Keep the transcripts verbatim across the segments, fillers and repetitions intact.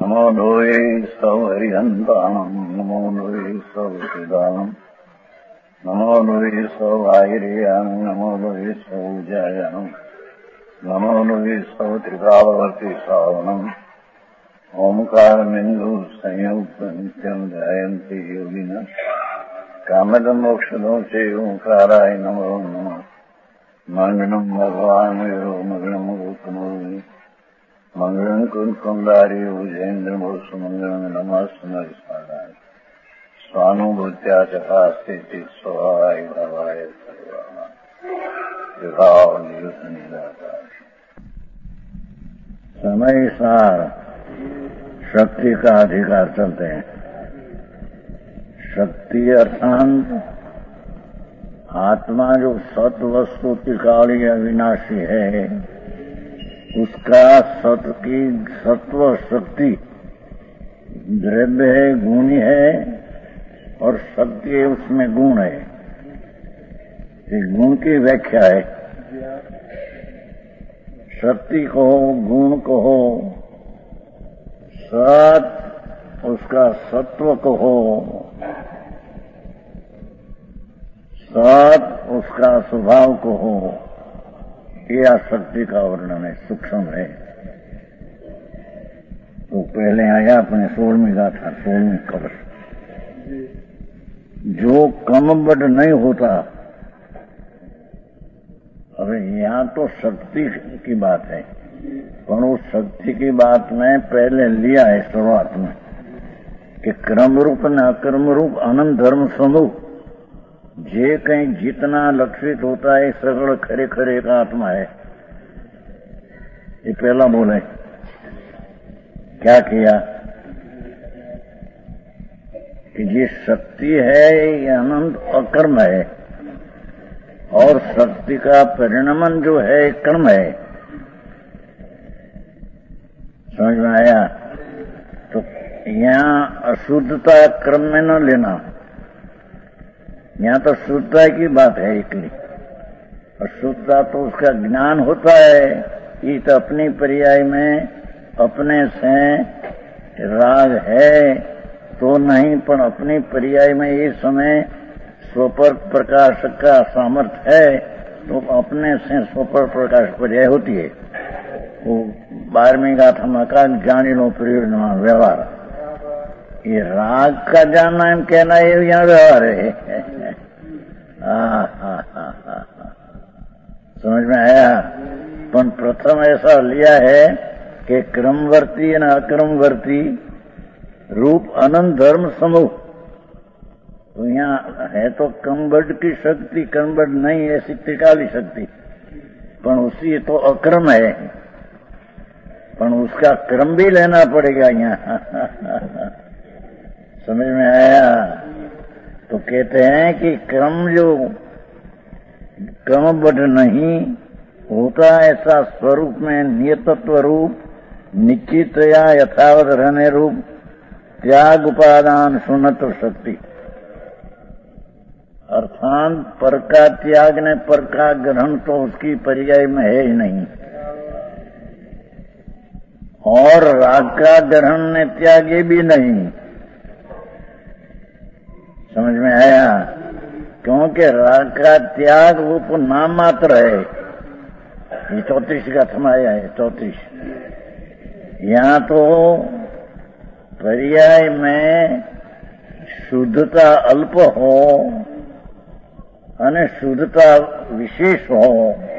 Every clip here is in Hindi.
नमो लोये सौहरिहन्ताणम् नमो लोये सौहृदानम् नमो लोये सौवाहिर्याम् नमो लोये सौजायाम् नमो लोये सौत्रिकालवर्ति सावनम् ओंकारमिन्दु संयुक्त नित्यम् ध्यायन्ति योगिनः कामदम् मोक्षदम् च ओंकाराय नमो नमः मङ्गलम् भगवान् विरो मङ्गलम् गौतमोनि मंगलम कुंकुंदारी उजेन्द्र सुमंगलम नमस्मर स्मराय स्वानुभूत्या चकास्ते स्वाय भवाय समय सार शक्ति का अधिकार चलते हैं। शक्ति अर्थात आत्मा जो सत वस्तु त्रिकाली अविनाशी है, उसका सत की सत्व शक्ति द्रव्य है, गुणी है और शक्ति है, उसमें गुण है। ये गुण की व्याख्या है। शक्ति कहो, गुण कहो, सत उसका सत्व कहो, सत उसका स्वभाव कहो, ये आसक्ति का वर्णन है, सूक्ष्म है। तो पहले आया अपने सोलहवीं गाथा, सोलहवीं कवच। जो कमबद्ध नहीं होता, अरे यहाँ तो शक्ति की बात है, पर उस शक्ति की बात में पहले लिया है शुरुआत में कि क्रम रूप न अक्रम रूप अनंत धर्म समूह जे कहीं जितना लक्षित होता है सगड़ खरे खरे का आत्मा है। ये पहला बोले क्या किया कि ये शक्ति है, ये अनंत अकर्म है और शक्ति का परिणमन जो है कर्म है। समझ में आया? तो यहाँ अशुद्धता क्रम में न लेना, यहाँ तो शुद्धता की बात है इतनी। अशुद्धता तो उसका ज्ञान होता है, ये तो अपनी पर्याय में अपने से राग है तो नहीं, पर अपनी पर्याय में ये समय स्वपर प्रकाश का सामर्थ्य है तो अपने से स्वपर प्रकाश पर्याय होती है। वो बारहवीं गाथा में का ज्ञानी लो प्रयोजन व्यवहार, ये राग का जानना है कहना ये यहाँ व्यवहार है। समझ में आया? पर प्रथम ऐसा लिया है कि क्रमवर्ती न अक्रमवर्ती रूप अनंत धर्म समूह। तो यहाँ है तो क्रमबद्ध की शक्ति, क्रमबद्ध नहीं ऐसी त्रिकाली शक्ति, पर उसी तो अक्रम है, पर उसका क्रम भी लेना पड़ेगा यहाँ। समझ में आया? तो कहते हैं कि क्रम जो क्रमबद्ध नहीं होता, ऐसा स्वरूप में नियतत्व रूप निश्चित या यथावत रहने रूप त्याग उपादान शून्यत्व शक्ति, अर्थात पर का त्याग ने पर का ग्रहण तो उसकी पर्याय में है ही नहीं, और राग का ग्रहण ने त्याग ये भी नहीं। समझ में आया? क्योंकि राग का त्याग वो तो नाम मात्र है। ये चौतीस का थमाया है, चौतीस। यहाँ तो पर्याय में शुद्धता अल्प हो અને शुद्धता विशेष हो,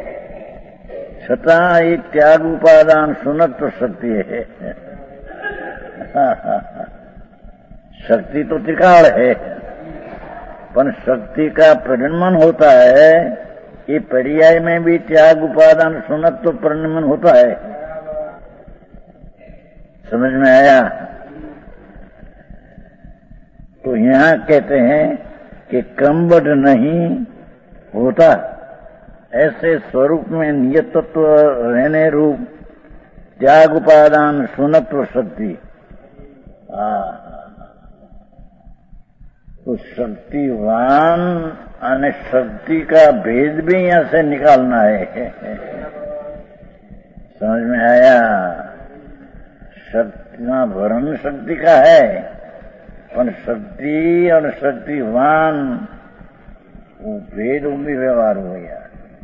छता ये त्याग उपादान शून्यत्व शक्ति है। शक्ति तो त्रिकाल है, पर शक्ति का परिणमन होता है, ये पर्याय में भी त्याग उपादान शून्यत्व परिणमन होता है। समझ में आया? तो यहाँ कहते हैं कि क्रमबद्ध नहीं होता, ऐसे स्वरूप में नियतत्व रहने रूप त्याग उपादान शून्यत्व शक्ति। तो शक्तिवान અને शक्ति का भेद भी यहाँ से निकालना है। समझ में आया? शक्ति इतना वर्ण शक्ति का है, पर शक्ति और शक्तिवान वो भेद भी व्यवहार हो गया।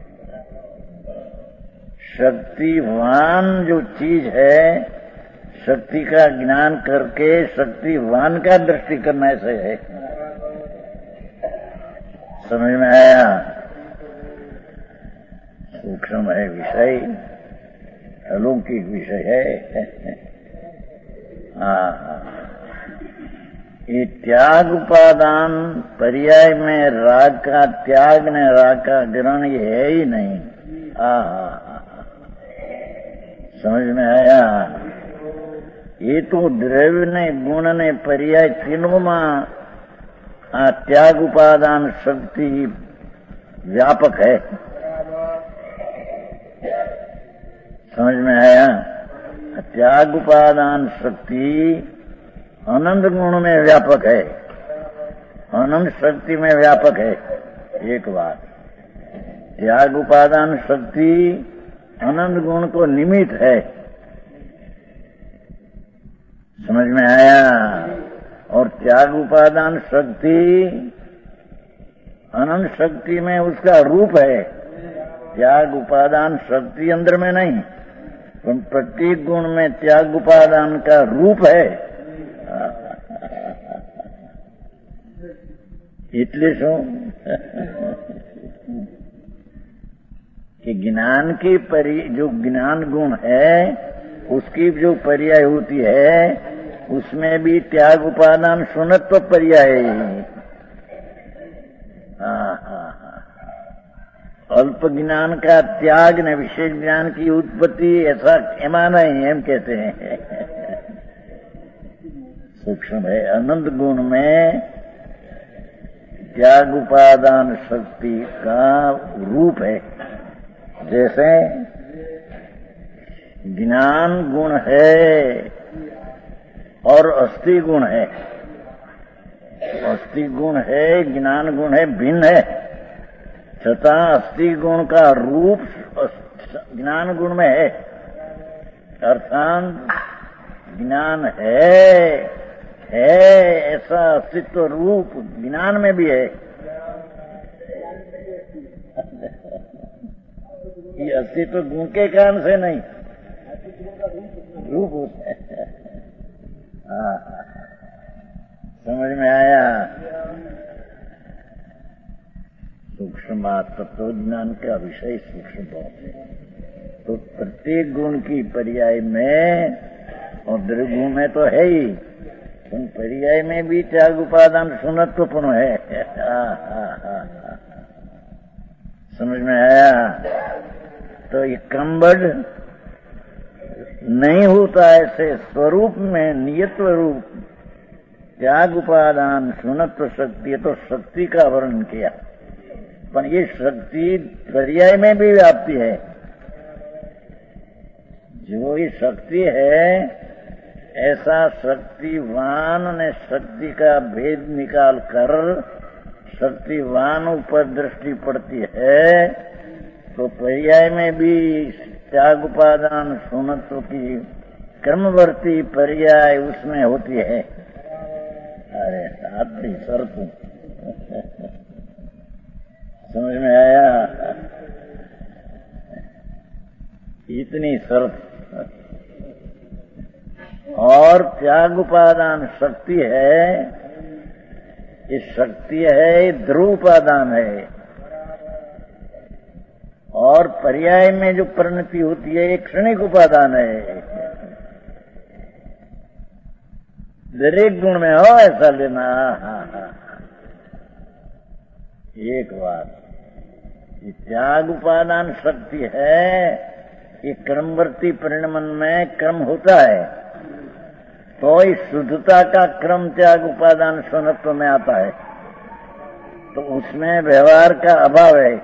शक्तिवान जो चीज है, शक्ति का ज्ञान करके शक्तिवान का दृष्टि करना ऐसे है। समझ में आया? सूक्ष्म है विषय, अलौकिक विषय है। हाँ, ये त्याग उपादान पर्याय में राग का त्याग ने राग का ग्रहण ये है ही नहीं। हाँ, समझ में आया? ये तो द्रव्य ने गुण ने पर्याय तीनों में आ त्याग उपादान शक्ति व्यापक है। समझ में आया? त्याग उपादान शक्ति अनंत गुण में व्यापक है, अनंत शक्ति में व्यापक है। एक बात, त्याग उपादान शक्ति अनंत गुण को निमित्त है। समझ में आया? और त्याग उपादान शक्ति अनंत शक्ति में उसका रूप है। त्याग उपादान शक्ति अंदर में नहीं, पर प्रत्येक गुण में त्याग उपादान का रूप है। इसलिए शो कि ज्ञान की परि जो ज्ञान गुण है उसकी जो पर्याय होती है उसमें भी त्याग उपादान शून्यत्व पर्याय है। अल्प ज्ञान का त्याग ने विशेष ज्ञान की उत्पत्ति ऐसा एमाना ही हम कहते हैं। सूक्ष्म है, अनंत गुण में त्याग उपादान शक्ति का रूप है। जैसे ज्ञान गुण है और अस्थि गुण है। अस्थि गुण है, ज्ञान गुण है, भिन्न है, तथा अस्थि गुण का रूप ज्ञान गुण में है। अर्थात ज्ञान है है ऐसा अस्तित्व रूप ज्ञान में भी है। ये अस्तित्व गुण के कारण से नहीं, रूप होता है। हाँ, समझ में आया? सूक्ष्म तत्व ज्ञान का विषय सूक्ष्म बहुत है। तो प्रत्येक गुण की पर्याय में और द्रगुण में तो है ही, उन पर्याय में भी त्याग उपादान शून्यत्वपूर्ण है। हाँ, हाँ, हाँ, हाँ। समझ में आया? तो ये क्रमबद्ध नहीं होता ऐसे स्वरूप में नियत्व रूप त्याग उपादान शून्यत्व शक्ति है। तो शक्ति का वर्णन किया, पर ये शक्ति पर्याय में भी व्याप्ति है। जो ये शक्ति है ऐसा शक्तिवान ने शक्ति का भेद निकाल कर शक्तिवान ऊपर दृष्टि पड़ती है, तो पर्याय में भी त्याग उपादान शून्यत्व की क्रमवर्ती पर्याय उसमें होती है। अरे साथी शर्तों समझ में आया? इतनी शर्त। और त्याग उपादान शक्ति है, ये शक्ति है, ध्रुव उपादान है। और पर्याय में जो परिणति होती है एक क्षणिक उपादान है। दरेक गुण में हो ऐसा लेना। हाँ, हाँ। एक बात, ये त्याग उपादान शक्ति है, ये क्रमवर्ती परिणमन में क्रम होता है, तो इस शुद्धता का क्रम त्याग उपादान शून्यत्व में आता है, तो उसमें व्यवहार का अभाव है,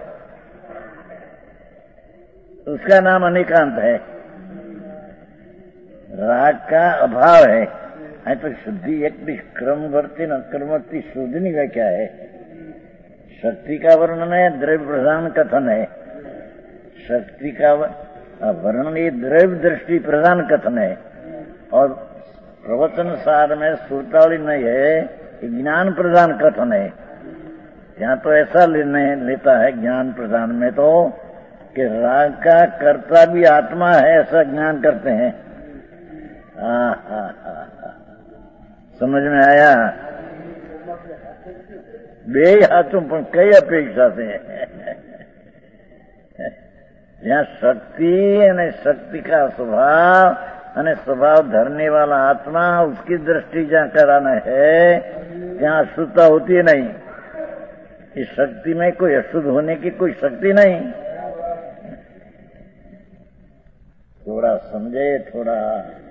उसका नाम अनिकांत है। राग का अभाव है। है तो शुद्धि एक भी क्रमवर्ती न क्रमवर्ती शुद्धि का क्या है? शक्ति का वर्णन है, द्रव्य प्रधान कथन है। शक्ति का वर्णन ये द्रव्य दृष्टि प्रधान कथन है, और प्रवचन सार में श्रुतावली नहीं है, ज्ञान प्रदान कथन है। यहाँ तो ऐसा निर्णय लेता है ज्ञान प्रदान में तो कि राग का कर्ता भी आत्मा है, ऐसा ज्ञान करते हैं। हाँ हाँ हाँ, समझ में आया? बे हाथों पर कई अपेक्षा से જ્યાં શક્તિ અને શક્તિ का स्वभाव અને स्वभाव धरने वाला आत्मा, उसकी दृष्टि जहाँ कराना है जहाँ अशुद्धता होती है नहीं। इस शक्ति में कोई अशुद्ध होने की कोई शक्ति नहीं। थोड़ा समझे थोड़ा।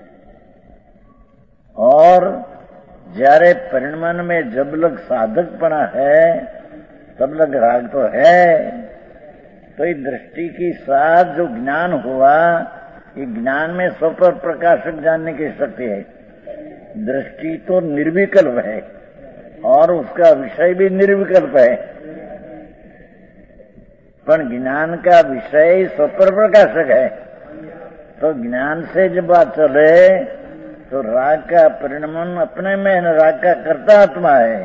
और જ્યારે परिणमन में जब लग साधकपना है तब लग राग तो है। तो ये दृष्टि की साथ जो ज्ञान हुआ, ये ज्ञान में स्वपर प्रकाशक जानने की शक्ति है। दृष्टि तो निर्विकल्प है और उसका विषय भी निर्विकल्प है, पर ज्ञान का विषय स्वपर प्रकाशक है। तो ज्ञान से जब बात चले तो राग का परिणमन अपने में, राग का कर्ता आत्मा है।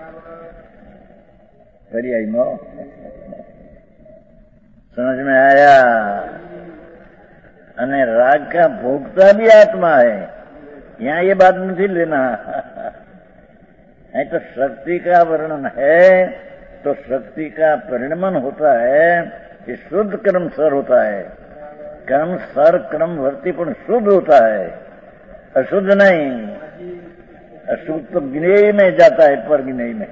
पर्याय मो समझ में आया? अने राग का भोगता भी आत्मा है। यहाँ ये बात नहीं लेना है। तो शक्ति का वर्णन है तो शक्ति का परिणमन होता है, ये शुद्ध कर्म सर होता है। कर्म सर कर्म वर्तीपण शुद्ध होता है, अशुद्ध नहीं। अशुद्ध तो ज्ञेय में जाता है, पर ज्ञेय में।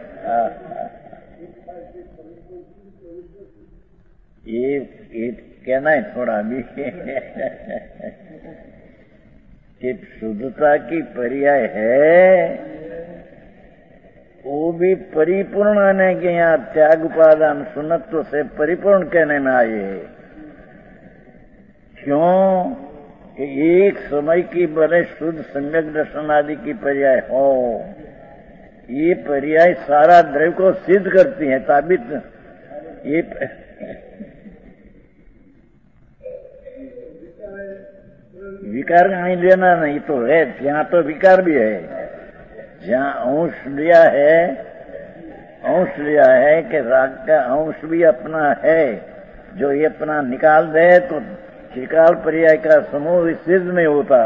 ये, ये कहना है थोड़ा भी कि शुद्धता की पर्याय है, वो भी परिपूर्ण आने के यहाँ त्याग उपादान सुन्नत्व से परिपूर्ण कहने में आए। क्यों? कि एक समय की बड़े शुद्ध सम्यक दर्शन आदि की पर्याय हो। ये पर्याय सारा द्रव्य को सिद्ध करती है, साबित। ये विकार नहीं लेना नहीं तो है, यहाँ तो विकार भी है। जहाँ अंश लिया है, अंश लिया है कि राग का अंश भी अपना है, जो ये अपना निकाल दे तो त्रिकाल पर्याय का समूह सिद्ध नहीं होता।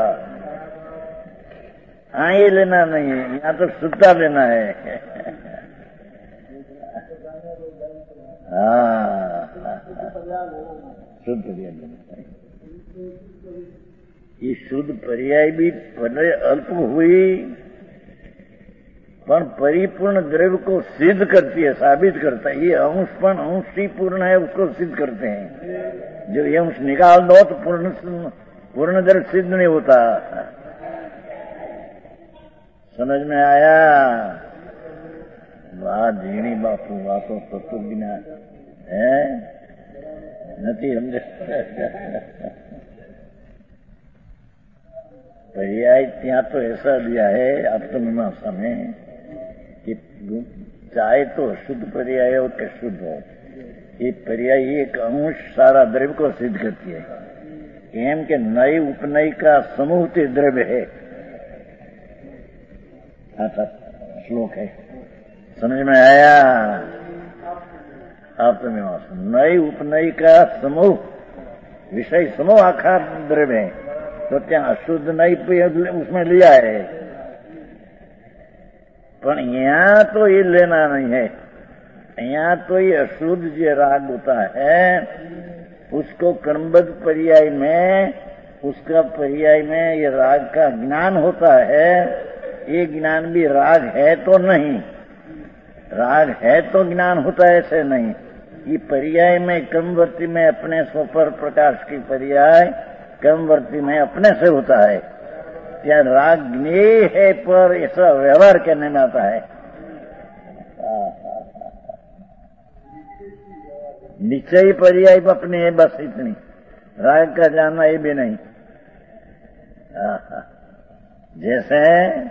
हाँ, ये लेना नहीं है, यहाँ तो शुद्धता लेना है। हाँ, शुद्ध लेना। ये शुद्ध पर्याय भी भले अल्प हुई, पर परिपूर्ण द्रव्य को सिद्ध करती है, साबित करता है। ये अंश पण अंश ही पूर्ण है, उसको सिद्ध करते हैं। जो ये अंश निकाल दो तो पूर्ण पूर्ण द्रव्य सिद्ध नहीं होता। समझ में आया? वाह झीणी बापू, वातो तत्व ज्ञान है नहीं समझे। पर्याय ત્યાં तो ऐसा दिया है आत्ममीमांसा में कि चाहे तो शुद्ध पर्याय हो कि शुद्ध हो, ये पर्याय एक अंश सारा द्रव्य को सिद्ध करती है। एम के नई उपनय का समूह ते द्रव्य है। ऐसा श्लोक है, समझ में आया? आत्ममीमांसा नई उपनय का समूह, विषय समूह आखा द्रव्य है। तो ત્યાં अशुद्ध नहीं उसमें लिया है, पर यहाँ तो ये लेना नहीं है। यहाँ तो ये अशुद्ध जो राग होता है उसको क्रमबद्ध पर्याय में, उसका पर्याय में ये राग का ज्ञान होता है। ये ज्ञान भी राग है तो नहीं, राग है तो ज्ञान होता है, ऐसे नहीं। ये पर्याय में क्रमवर्ती में अपने स्वपर प्रकाश की पर्याय क्रमवर्ती में अपने से होता है। क्या राग ज्ञेय है पर ऐसा व्यवहार करने में आता है। निश्चय पर्याय अपने है, बस इतनी। राग का जानना ये भी नहीं। जैसे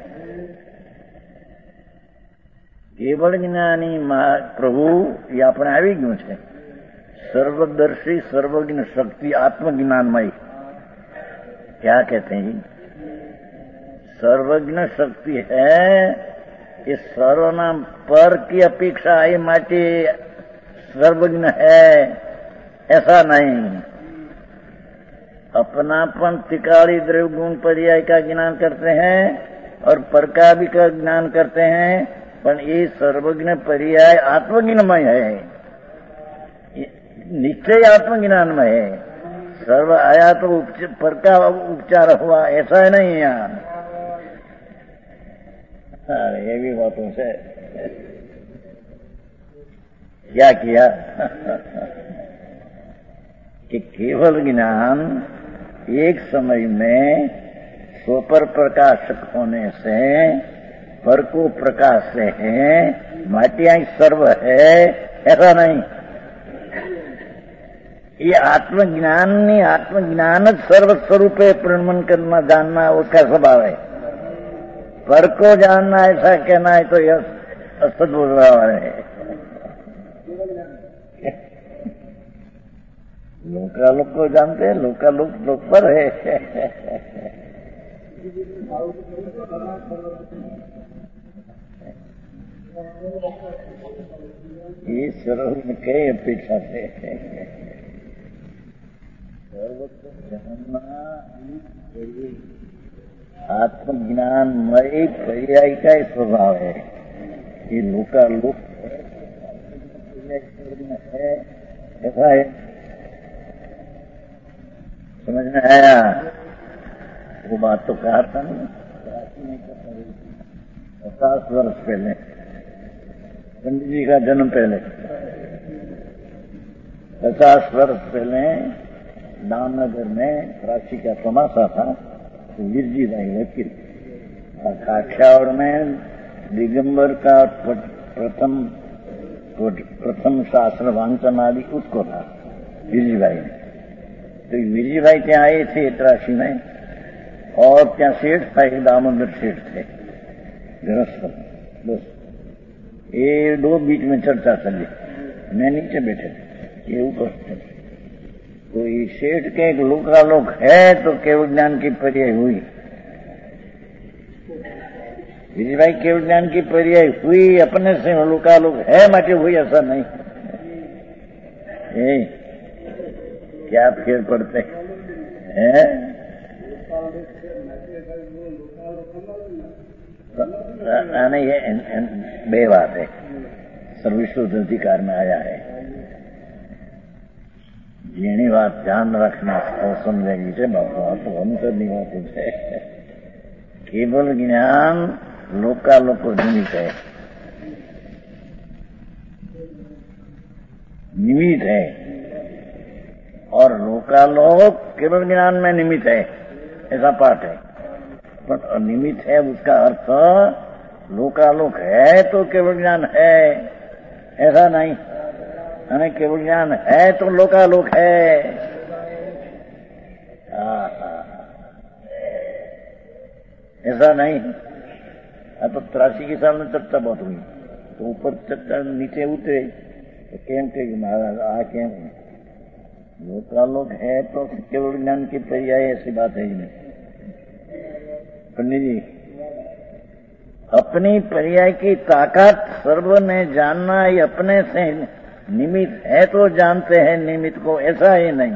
केवल ज्ञानी प्रभु ये अपने આવી ગયું છે। सर्वदर्शी सर्वज्ञ शक्ति आत्मज्ञानमय क्या कहते हैं? सर्वज्ञ शक्ति है, इस सर्वना पर की अपेक्षा ये माटी सर्वज्ञ है ऐसा नहीं। अपनापन त्रिकाली द्रव्य गुण पर्याय का ज्ञान करते हैं और पर का भी का ज्ञान करते हैं, पर ये सर्वज्ञ पर्याय आत्मज्ञानमय है, निश्चय आत्मज्ञानमय है। सर्व आया तो पर का उपचार हुआ ऐसा है नहीं यहाँ। अरे ये भी बातों से क्या किया कि केवल ज्ञान एक समय में स्वपर प्रकाशक होने से पर को प्रकाश से है, माटिया सर्व है ऐसा नहीं। ये आत्मज्ञान नहीं, आत्मज्ञान सर्व स्वरूप प्रणमन करना जानना उसका स्वभाव है। पर को जानना ऐसा कहना है तो यह असद्भाव है। लोका लोक को जानते हैं, लोका लोक लोक पर है। ये सर्व में कई अपेक्षा से सर्वत्र जानना आत्मज्ञानमय पर्याय का स्वभाव है। ये लोका लोक है ऐसा है। समझ में आया? वो बात तो कहा था ना पचास वर्ष पहले, पंडित जी का जन्म पहले, पचास वर्ष पहले दामनगर में राशि का तमाशा था। तो वीरजी भाई वकील काठियावाड़ में दिगंबर का प्रथम प्रथम शास्त्र वांचन आदि उसको था वीरजी भाई ने। तो वीरजी भाई क्या आए थे त्रासी में, और क्या सेठ था, एक दामोदर सेठ थे गृहस्थ। ये दो बीच में चर्चा चली, मैं नीचे बैठे थे, ये ऊपर थे। तो ये सेठ के एक लोकालोक है तो केवल ज्ञान की पर्याय हुई। वीरजी भाई केवल ज्ञान की पर्याय हुई, अपने से लोकालोक है माटे हुई ऐसा नहीं। ए, क्या फेर पड़ते हैं? नहीं, ये बे बात है, सर्वविश्व अधिकार में आया है। જેની વાત ધ્યાન રાખના સમજાવી છે બાપુ, આ તો અંતરની વાત છે। કેવલ જ્ઞાન લોકાલોકો નિમિત્ત है, निमित्त है, और लोकालोक केवल ज्ञान में निमित्त है ऐसा पाठ है। पर निमित्त है उसका अर्थ लोकालोक है तो केवल ज्ञान है ऐसा नहीं, हमें केवल ज्ञान है तो लोकालोक है। ऐसा नहीं। अब तो त्रासी के सामने चर्चा बहुत हुई, तो ऊपर चर्चा नीचे उतरे तो केम के महाराज आ केम लोकालोक है तो केवल ज्ञान की पर्याय ऐसी बात है ही नहीं। पंडित जी अपनी पर्याय की ताकत सर्व ने जानना ये अपने से निमित्त है तो जानते हैं निमित्त को, ऐसा ही नहीं।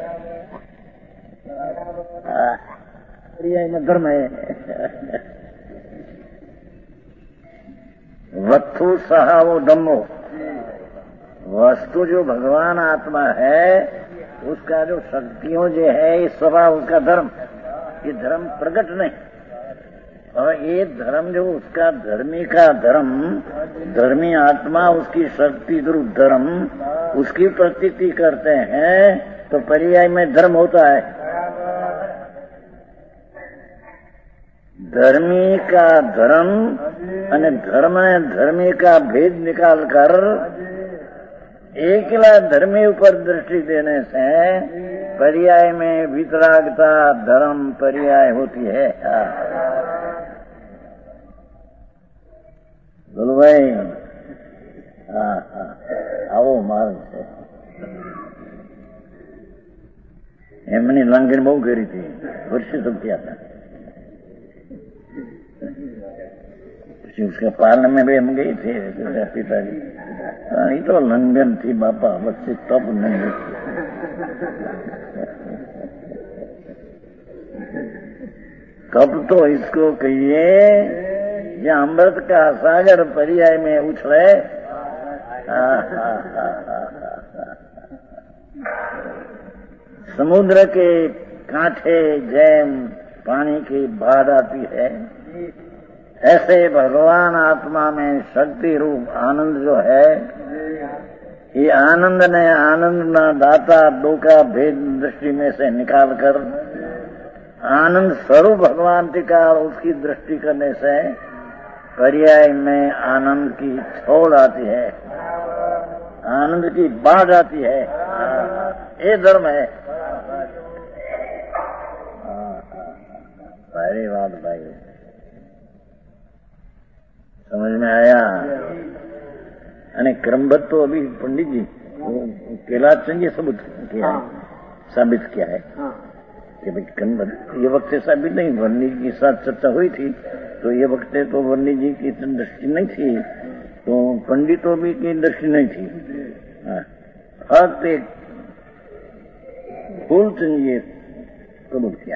पर्याय में धर्म है। वस्तु सहा वो धम्मो, वस्तु जो भगवान आत्मा है उसका जो शक्तियों जो है ये स्वभाव उसका धर्म, ये धर्म प्रकट नहीं। और ये धर्म जो उसका धर्मी का धर्म, धर्मी आत्मा उसकी शक्ति द्रुव धर्म उसकी प्रतीति करते हैं तो पर्याय में धर्म होता है। धर्मी का धर्म और धर्म धर्मी का भेद निकाल कर एकला धर्मी ऊपर दृष्टि देने से पर्याय में वितरागता धर्म पर्याय होती है। बोलो भाई, हाँ हाँ आओ मार्ग से। એમની લાંગણી બહુ કરી હતી, વર્ષે તો થયા હતા। उसके पालने में भी हम गए थे उसके पिताजी। नहीं तो लंगन थी बापा, बच्चे तब नहीं। कब तो इसको कहिए ये अमृत का सागर पर्याय में उछले। समुद्र के कांठे जैम पानी की बाढ़ आती है, ऐसे भगवान आत्मा में शक्ति रूप आनंद जो है, ये आनंद ने आनंद न दाता दो का भेद दृष्टि में से निकालकर आनंद स्वरूप भगवान टीका उसकी दृष्टि करने से पर्याय में आनंद की छोड़ आती है, आनंद की बाढ़ आती है। ये धर्म है। भारी बात भाई, समझ में आया? अने क्रमबद्ध तो अभी पंडित जी कैलाश ये सबूत किया है, साबित किया है कि भाई क्रमबद्ध। ये वक्त साबित नहीं, वर्णी जी के साथ चर्चा हुई थी तो ये वक्त तो वर्णी जी की दृष्टि नहीं थी, तो पंडितों भी की दृष्टि नहीं थी। फक्त एक फूलचंद ये कबूल किया,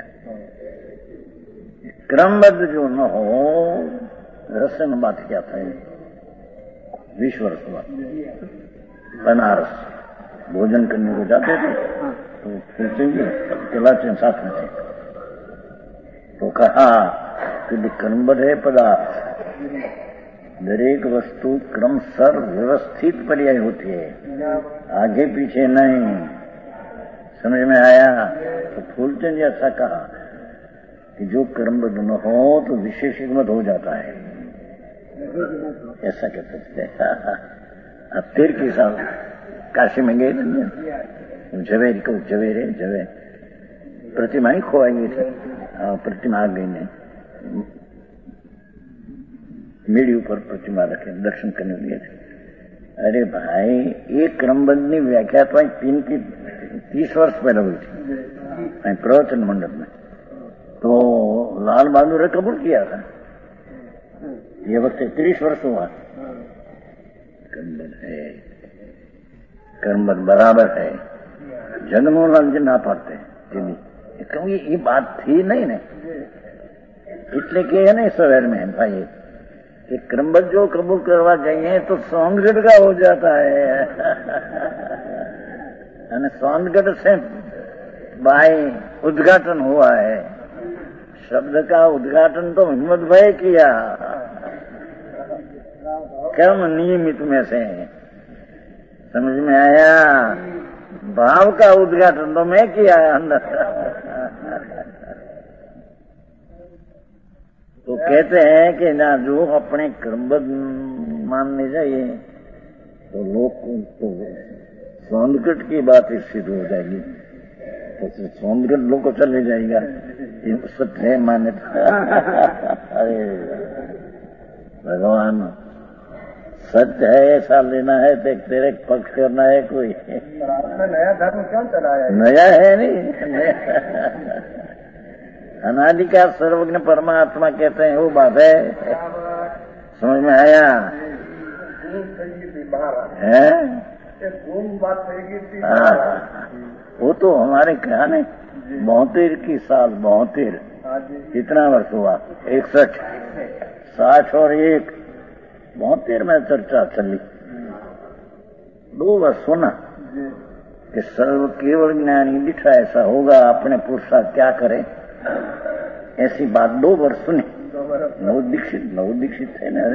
क्रमबद्ध जो न हो। रहस्य में बात किया था, बीस वर्ष बाद बनारस भोजन करने को जाते थे तो फूलचंद जी कैलाश साथ में थे, तो कहा कि क्रमबद्ध है पदार्थ, दरेक वस्तु क्रमसर व्यवस्थित पर्याय होती है, आगे पीछे नहीं। समझ में आया? तो फूलचंद जी ऐसा कहा कि जो क्रमबद्ध न हो तो विशेष मत हो जाता है, ऐसा कहते थे। अब तेर के साथ काशी में गए थे, जवेरी को जवेरे जवे प्रतिमा ही खोवाई गई थी, प्रतिमा आ गई ने मेरी ऊपर प्रतिमा रखे दर्शन करने लिए थे। अरे भाई, एक क्रमबद्ध की व्याख्या तो तीन की तीस वर्ष पहले हुई थी प्रवचन मंडप में, तो लाल बहादुर ने कबूल किया था। ये वक्त तीस वर्ष हुआ। क्रमबद्ध है, क्रमबद्ध बराबर है। जगमोहन लाल जी ना पाते क्यों? ये बात थी नहीं ने, इसलिए कि है ना शहर में भाई कि क्रमबद्ध जो कबूल करवा जाइए तो सोनगढ़ का हो जाता है। सोनगढ़ से भाई उद्घाटन हुआ है, शब्द का उद्घाटन तो हिम्मत भाई किया, कम नियमित में से। समझ में आया? भाव का उद्घाटन तो मैं किया अंदर। तो कहते हैं कि ना जो अपने क्रमबद्ध मानने जाइए तो लोग तो सोनगढ़ की बात सिद्ध हो जाएगी, तो सोनगढ़ लोग को चले जाएगा, ये सत्य है मान्यता। अरे भगवान, सत्य है ऐसा लेना है तो तेरे पक्ष करना है कोई। नया धर्म क्यों चलाया? नया है नहीं, अनादि का सर्वज्ञ परमात्मा कहते हैं वो बात है। समझ में आया? है वो तो हमारे क्या ने बहत्तर की साल बहत्तर कितना वर्ष हुआ? इकसठ, साठ और एक बहत्तर में चर्चा चली। दो वर्ष सुना कि सर्व केवल ज्ञानी दिखा ऐसा होगा, अपने पुरुषार्थ क्या करे, ऐसी बात दो वर्ष सुनी। नव दीक्षित नव दीक्षित थे ना,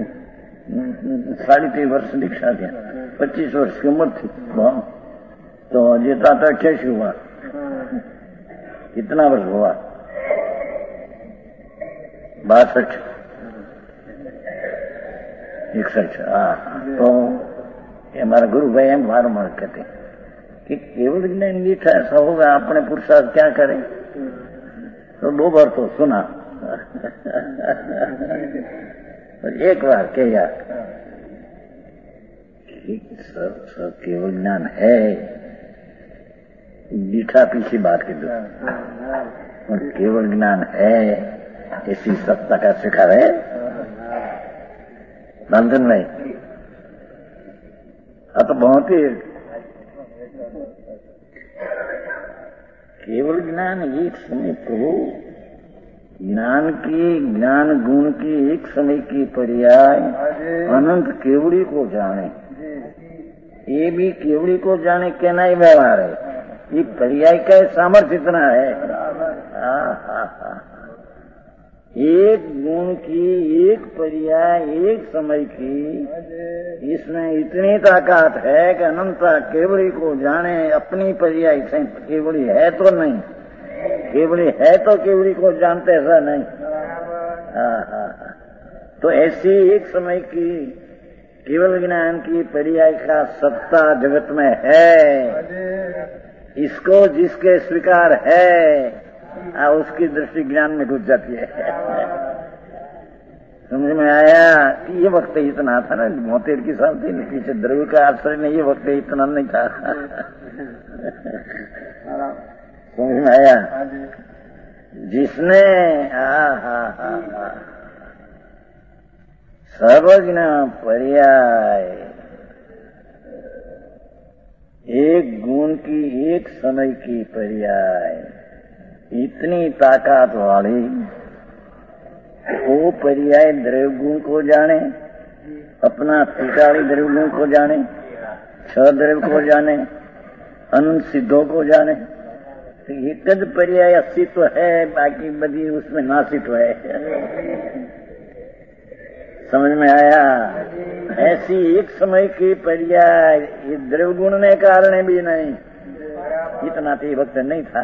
साढ़े तीन वर्ष दीक्षा दिया, पच्चीस वर्ष की उम्र थी तो जीता तो अट्ठाईस हुआ। कितना वर्ष हुआ? बासठ, इकसठ। हाँ, तो ये हमारा गुरु भाई हम बारम्बार कहते कि केवल ज्ञान दीक्षा ऐसा होगा, अपने पुरुषार्थ क्या करें। तो दो बार तो सुना, एक बार कह सर, सर केवल ज्ञान है, दीक्षा पीछे बात की दो, और केवल ज्ञान है ऐसी सत्ता का शिखर है। धनधन भाई हाँ तो बहुत ही केवल ज्ञान एक समय प्रभु ज्ञान की ज्ञान गुण की एक समय की पर्याय अनंत केवड़ी को जाने, ये भी केवड़ी को जाने कहना ही व्यवहार है। ये पर्याय का सामर्थ्य इतना है। हा हा हा एक गुण की एक पर्याय एक समय की, इसमें इतनी ताकत है कि अनंता केवड़ी को जाने। अपनी पर्याय से केवड़ी है तो नहीं, केवड़ी है तो केवड़ी को जानते ऐसा नहीं। हाँ हाँ हाँ तो ऐसी एक समय की केवल ज्ञान की पर्याय का सत्ता जगत में है। इसको जिसके स्वीकार है आ, उसकी दृष्टि ज्ञान में घुस जाती है। समझ में आया कि ये वक्त इतना था ना, मोतेर की साल थी पीछे द्रव्य का आश्रय नहीं, ये वक्त इतना नहीं था। समझ में आया जिसने हा हा हा हा सर्वज्ञ पर्याय एक गुण की एक समय की पर्याय इतनी ताकत वाली, वो पर्याय द्रव्य गुण को जाने, अपना पिटाड़ी द्रव्य गुण को जाने, छह द्रव्य को जाने, अनंत सिद्धों को जाने। तो एक ज पर्याय अस्तित्व है, बाकी बदी उसमें नासित्व है। समझ में आया? ऐसी एक समय की पर्याय ये द्रव्य गुण ने कारण भी नहीं, इतना तो भक्त नहीं था।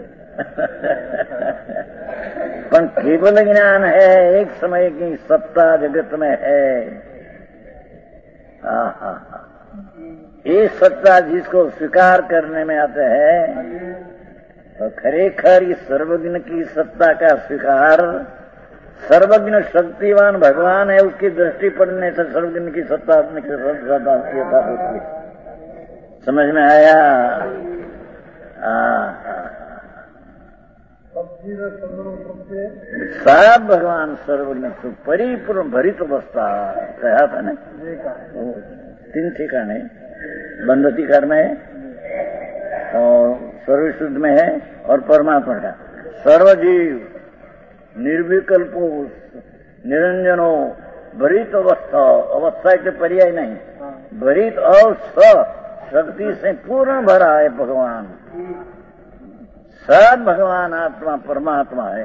पर केवल ज्ञान है, एक समय की सत्ता जगत में है। हाँ हाँ हाँ ये सत्ता जिसको स्वीकार करने में आते हैं तो खरेखर इस सर्वज्ञ की सत्ता का स्वीकार, सर्वज्ञ शक्तिवान भगवान है, उसकी दृष्टि पड़ने से सर्वज्ञ की सत्ता अपने होती है। समझ में आया? सब भगवान सर्वज्ञ परिपूर्ण भरित अवस्था कहा था ना, तीन ठिकाने बंधतिकार में है और सर्वशुद्ध में है और परमात्मा का सर्वजीव निर्विकल्पो निरंजनो भरित अवस्था, अवस्था के पर्याय नहीं, भरित और स शक्ति से पूर्ण भरा है भगवान। सब भगवान आत्मा परमात्मा है।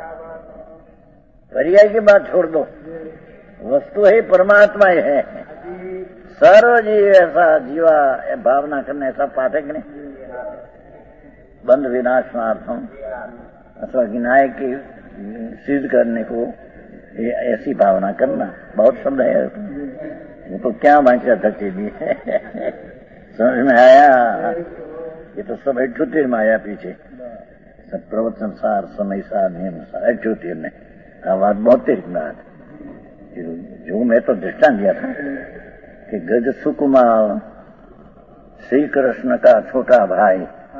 पर्याय की बात छोड़ दो, वस्तु ही परमात्मा ही है। सर्व जीव ऐसा जीवा भावना करने ऐसा पाठ है कि नहीं? बंध विनाशनार्थम अथवा गिनाय की सिद्ध करने को ये ऐसी भावना करना, बहुत शब्द है वो तो क्या भाषा धके दी है। समझ में आया? ये तो सब अठ्योतिर में आया पीछे, सब प्रवचन सार समय सार नियम सार अठ्योतिर में बात बहुत तेज बात। जो मैं तो दृष्टांत दिया था कि गज सुकुमार श्री कृष्ण का छोटा भाई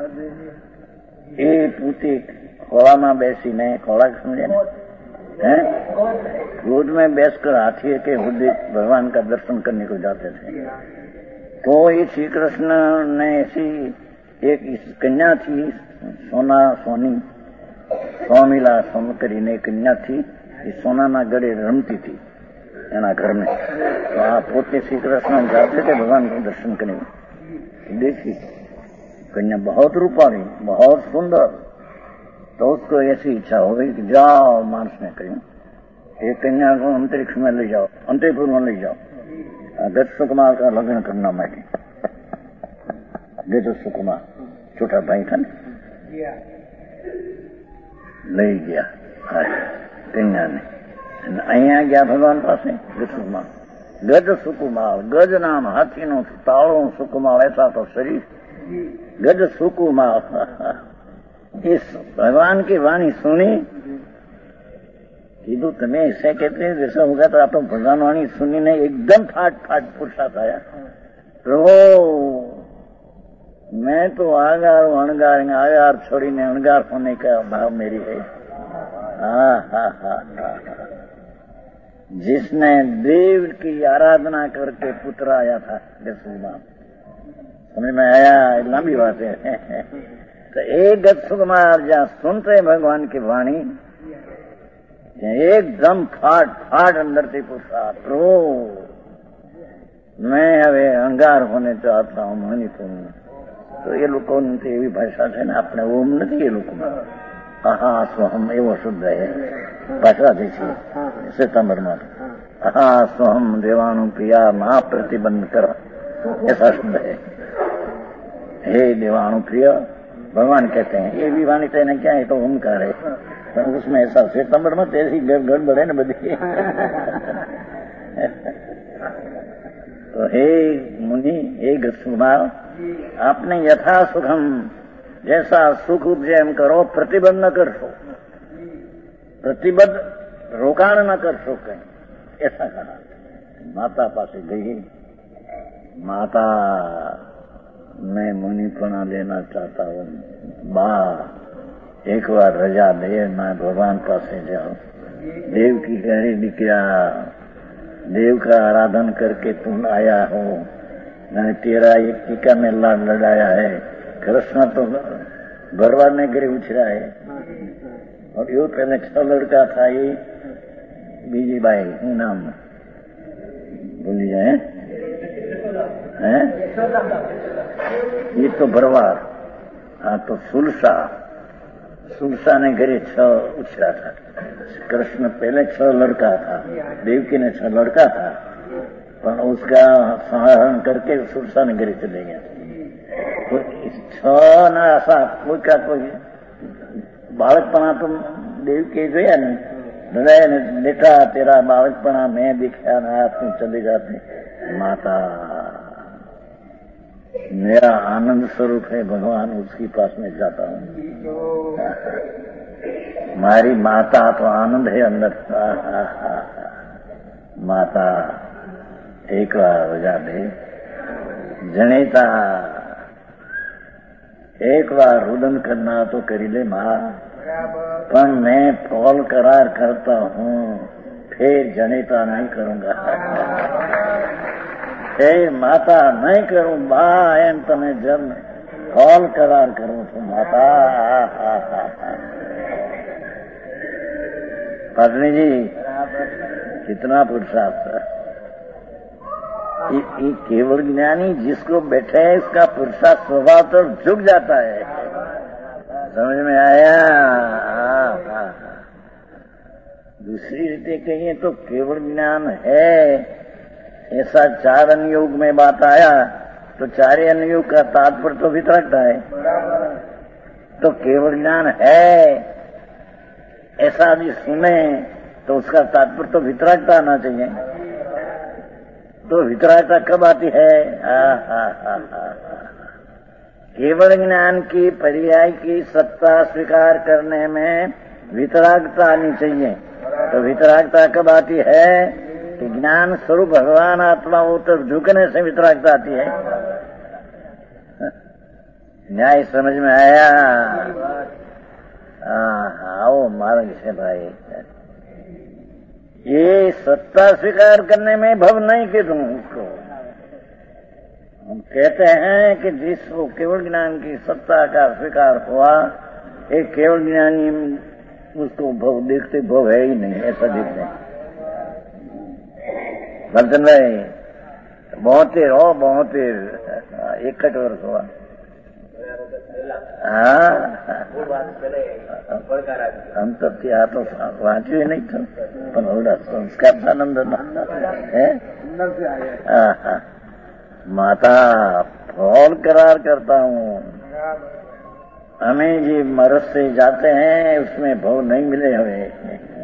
એ પૂતી ખોળામાં બેસીને ખોળા સમજે ને है गोद में बैठकर हाथी के हुद्दे भगवान का दर्शन करने को जाते थे। तो ये श्री कृष्ण ने ऐसी एक कन्या थी, सोना सोनी स्वामीला सोमकरी ने कन्या थी, ये सोना ना गड़े रमती थी एना घर में। तो आप पोते श्री कृष्ण जाते थे भगवान को दर्शन करने। देखी कन्या बहुत रूपाली, बहुत सुंदर। तो उसको ऐसी इच्छा हो गई कि जाओ मानस में कहीं एक कन्या को अंतरिक्ष में ले जाओ, अंतपुर में ले जाओ, गज सुकुमार का लग्न करना। मैं गज सुकुमार छोटा भाई था ना, ले गया कन्या ने। अहिया गया भगवान पास गज सुकुमार। गज सुकुमार, गज नाम हाथी नो ताड़ो, सुकुमार ऐसा तो शरीर। गज सुकुमार इस भगवान की वाणी सुनी, कीधु तुम्हें ऐसे कहते हैं जैसा होगा तो आप तो भगवान वाणी सुनी नहीं, एकदम फाट फाट पुरुषार्थ आया। प्रभु मैं तो आगार अणगार, आगार छोड़ीने अणगार होने का भाव मेरी है। हा हा हा हा जिसने देव की आराधना करके पुत्र आया था सुकुमार। समझ में आया? लंबी बात है। तो एक गत सुकुमार जहाँ सुनते भगवान की वाणी एकदम फाट फाट अंदर से पूछा, प्रभु मैं હવે અંગાર હોને ચાહતા હું મની તું। તો એ લોકો એવી ભાષા છે ને, આપણે ઓમ નથી એ લોકોમાં અહા સ્વહમ એવો શુદ્ધ હે ભાષા જે છે સિતંબરમાં અહા સ્વહમ દેવાનું પ્રિયા મા પ્રતિબંધ કર ऐसा शुद्ध है। हे देवाणु प्रिय भगवान कहते हैं। ये भी वाणी कहने क्या है? तो ओमकार है, पर उसमें ऐसा सितंबर में तेरी गड़बड़ है न बदी। तो हे मुनि, हे गस्सुमार, आपने यथा सुखम जैसा सुख उपजय करो, प्रतिबंध न करशो, प्रतिबद्ध रोकाण न करशो कहीं, ऐसा कहा। माता पास गई, माता मैं मुनिपना लेना चाहता हूँ, बा एक बार रजा दे, मैं भगवान पास जाऊं। देव की गहरी दिखा, देव का आराधन करके तुम आया हो, मैंने तेरा एक टीका में लाड लड़ाया है। कृष्ण तो भरवार ने गिरे उछरा है, और यो पहले छह लड़का था, ये बीजी बाई हूँ नाम बोली जाए हैं, ये तो भरवार। हाँ तो सुलसा, सुलसा ने घरे छह उछरा था। कृष्ण पहले छह लड़का था, देवकी ने छह लड़का था, पर उसका संहरण करके सुलसा ने घरे चले गया। तो छह ना ऐसा कोई का कोई बालकपना तुम देवकी जोया ने लड़ाया ने, बेटा तेरा बालकपना मैं दिखाया ना, तुम चले जाते। माता मेरा आनंद स्वरूप है भगवान, उसके पास में जाता हूँ। मारी माता तो आनंद है अंदर। माता एक बार रजा दे, जनेता एक बार रुदन करना तो करी ले माँ, पर मैं फौल करार करता हूँ, फिर जनेता नहीं करूंगा। हे माता नहीं करूं, बा एम तने जब फौल करार करूं तो माता। पत्नी जी कितना पुरुषार्थ। ये केवल ज्ञानी जिसको बैठे है, इसका पुरुषार्थ स्वभाव तो झुक जाता है। समझ में आया? दूसरी रीते कहिए तो केवल ज्ञान है ऐसा चार अनुयोग में बात आया, तो चारे अनुयोग का तात्पर्य तो वितरकता है। तो केवल ज्ञान है ऐसा भी सुने तो उसका तात्पर्य तो वितरकता आना चाहिए। तो वितरकता कब आती है? हा हा हा हा केवल ज्ञान की पर्याय की सत्ता स्वीकार करने में वितरागता आनी चाहिए। तो वितरागता कब आती है? कि ज्ञान स्वरूप भगवान आत्मा हो तो झुकने से वितरागता आती है। न्याय समझ में आया? आओ मार्ग से भाई, ये सत्ता स्वीकार करने में भव नहीं कि तुम उसको। हम कहते हैं कि जिसको केवल ज्ञान की सत्ता का स्वीकार हुआ, एक केवल ज्ञानी उसको भव देखते भव है ही नहीं, ऐसा देखते हैं। बलचंद भाई बहुतेर हो, बहुतेर एक वर्ष हुआ। हाँ हम तो ત્યાં તો વાંચ્યું નહીં થયું, પણ ઓલા સંસ્કાર આનંદ है। माता फौल करार करता हूँ, हमें जी मरद से जाते हैं उसमें भव नहीं मिले हमें।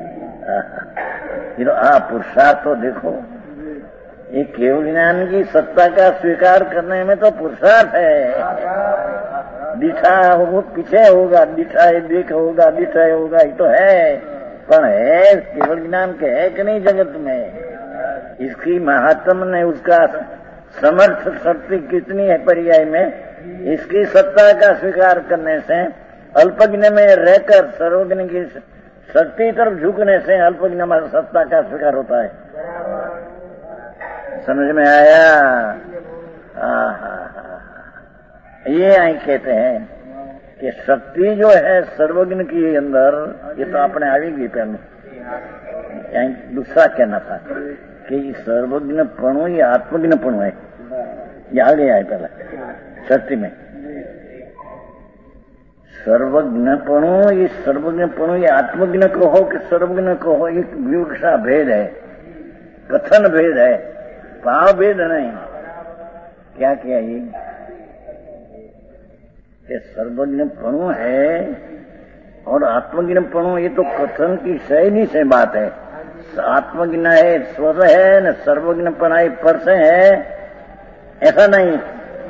आ पुरुषार्थ तो देखो, ये केवल ज्ञान की सत्ता का स्वीकार करने में तो पुरुषार्थ है। दिठा वो पीछे होगा, दिठा देख होगा, दिठा होगा, ये तो है, पर है केवल ज्ञान के है कि नहीं जगत में? इसकी महात्म ने उसका समर्थ शक्ति कितनी है पर्याय में। इसकी सत्ता का स्वीकार करने से अल्पज्ञ में रहकर सर्वज्ञ की शक्ति तरफ झुकने से अल्पज्ञ सत्ता का स्वीकार होता है। समझ में आया? ये आई कहते हैं कि शक्ति जो है सर्वज्ञ की अंदर, ये तो आपने आवेगी पहले, दूसरा कहना था कि सर्वज्ञपणु ये आत्मज्ञपणु है, ये आगे आए पहले शक्ति में। सर्वज्ञपणु ये सर्वज्ञपणु ये आत्मज्ञ कहो कि सर्वज्ञ कहो, एक विवक्षा भेद है, कथन भेद है, भाव भेद नहीं। क्या क्या ये कि सर्वज्ञपणु है और आत्मज्ञपणु, ये तो कथन की सही से बात है। आत्मज्ञ है स्वर है न सर्वज्ञपणा पर से है, ऐसा नहीं।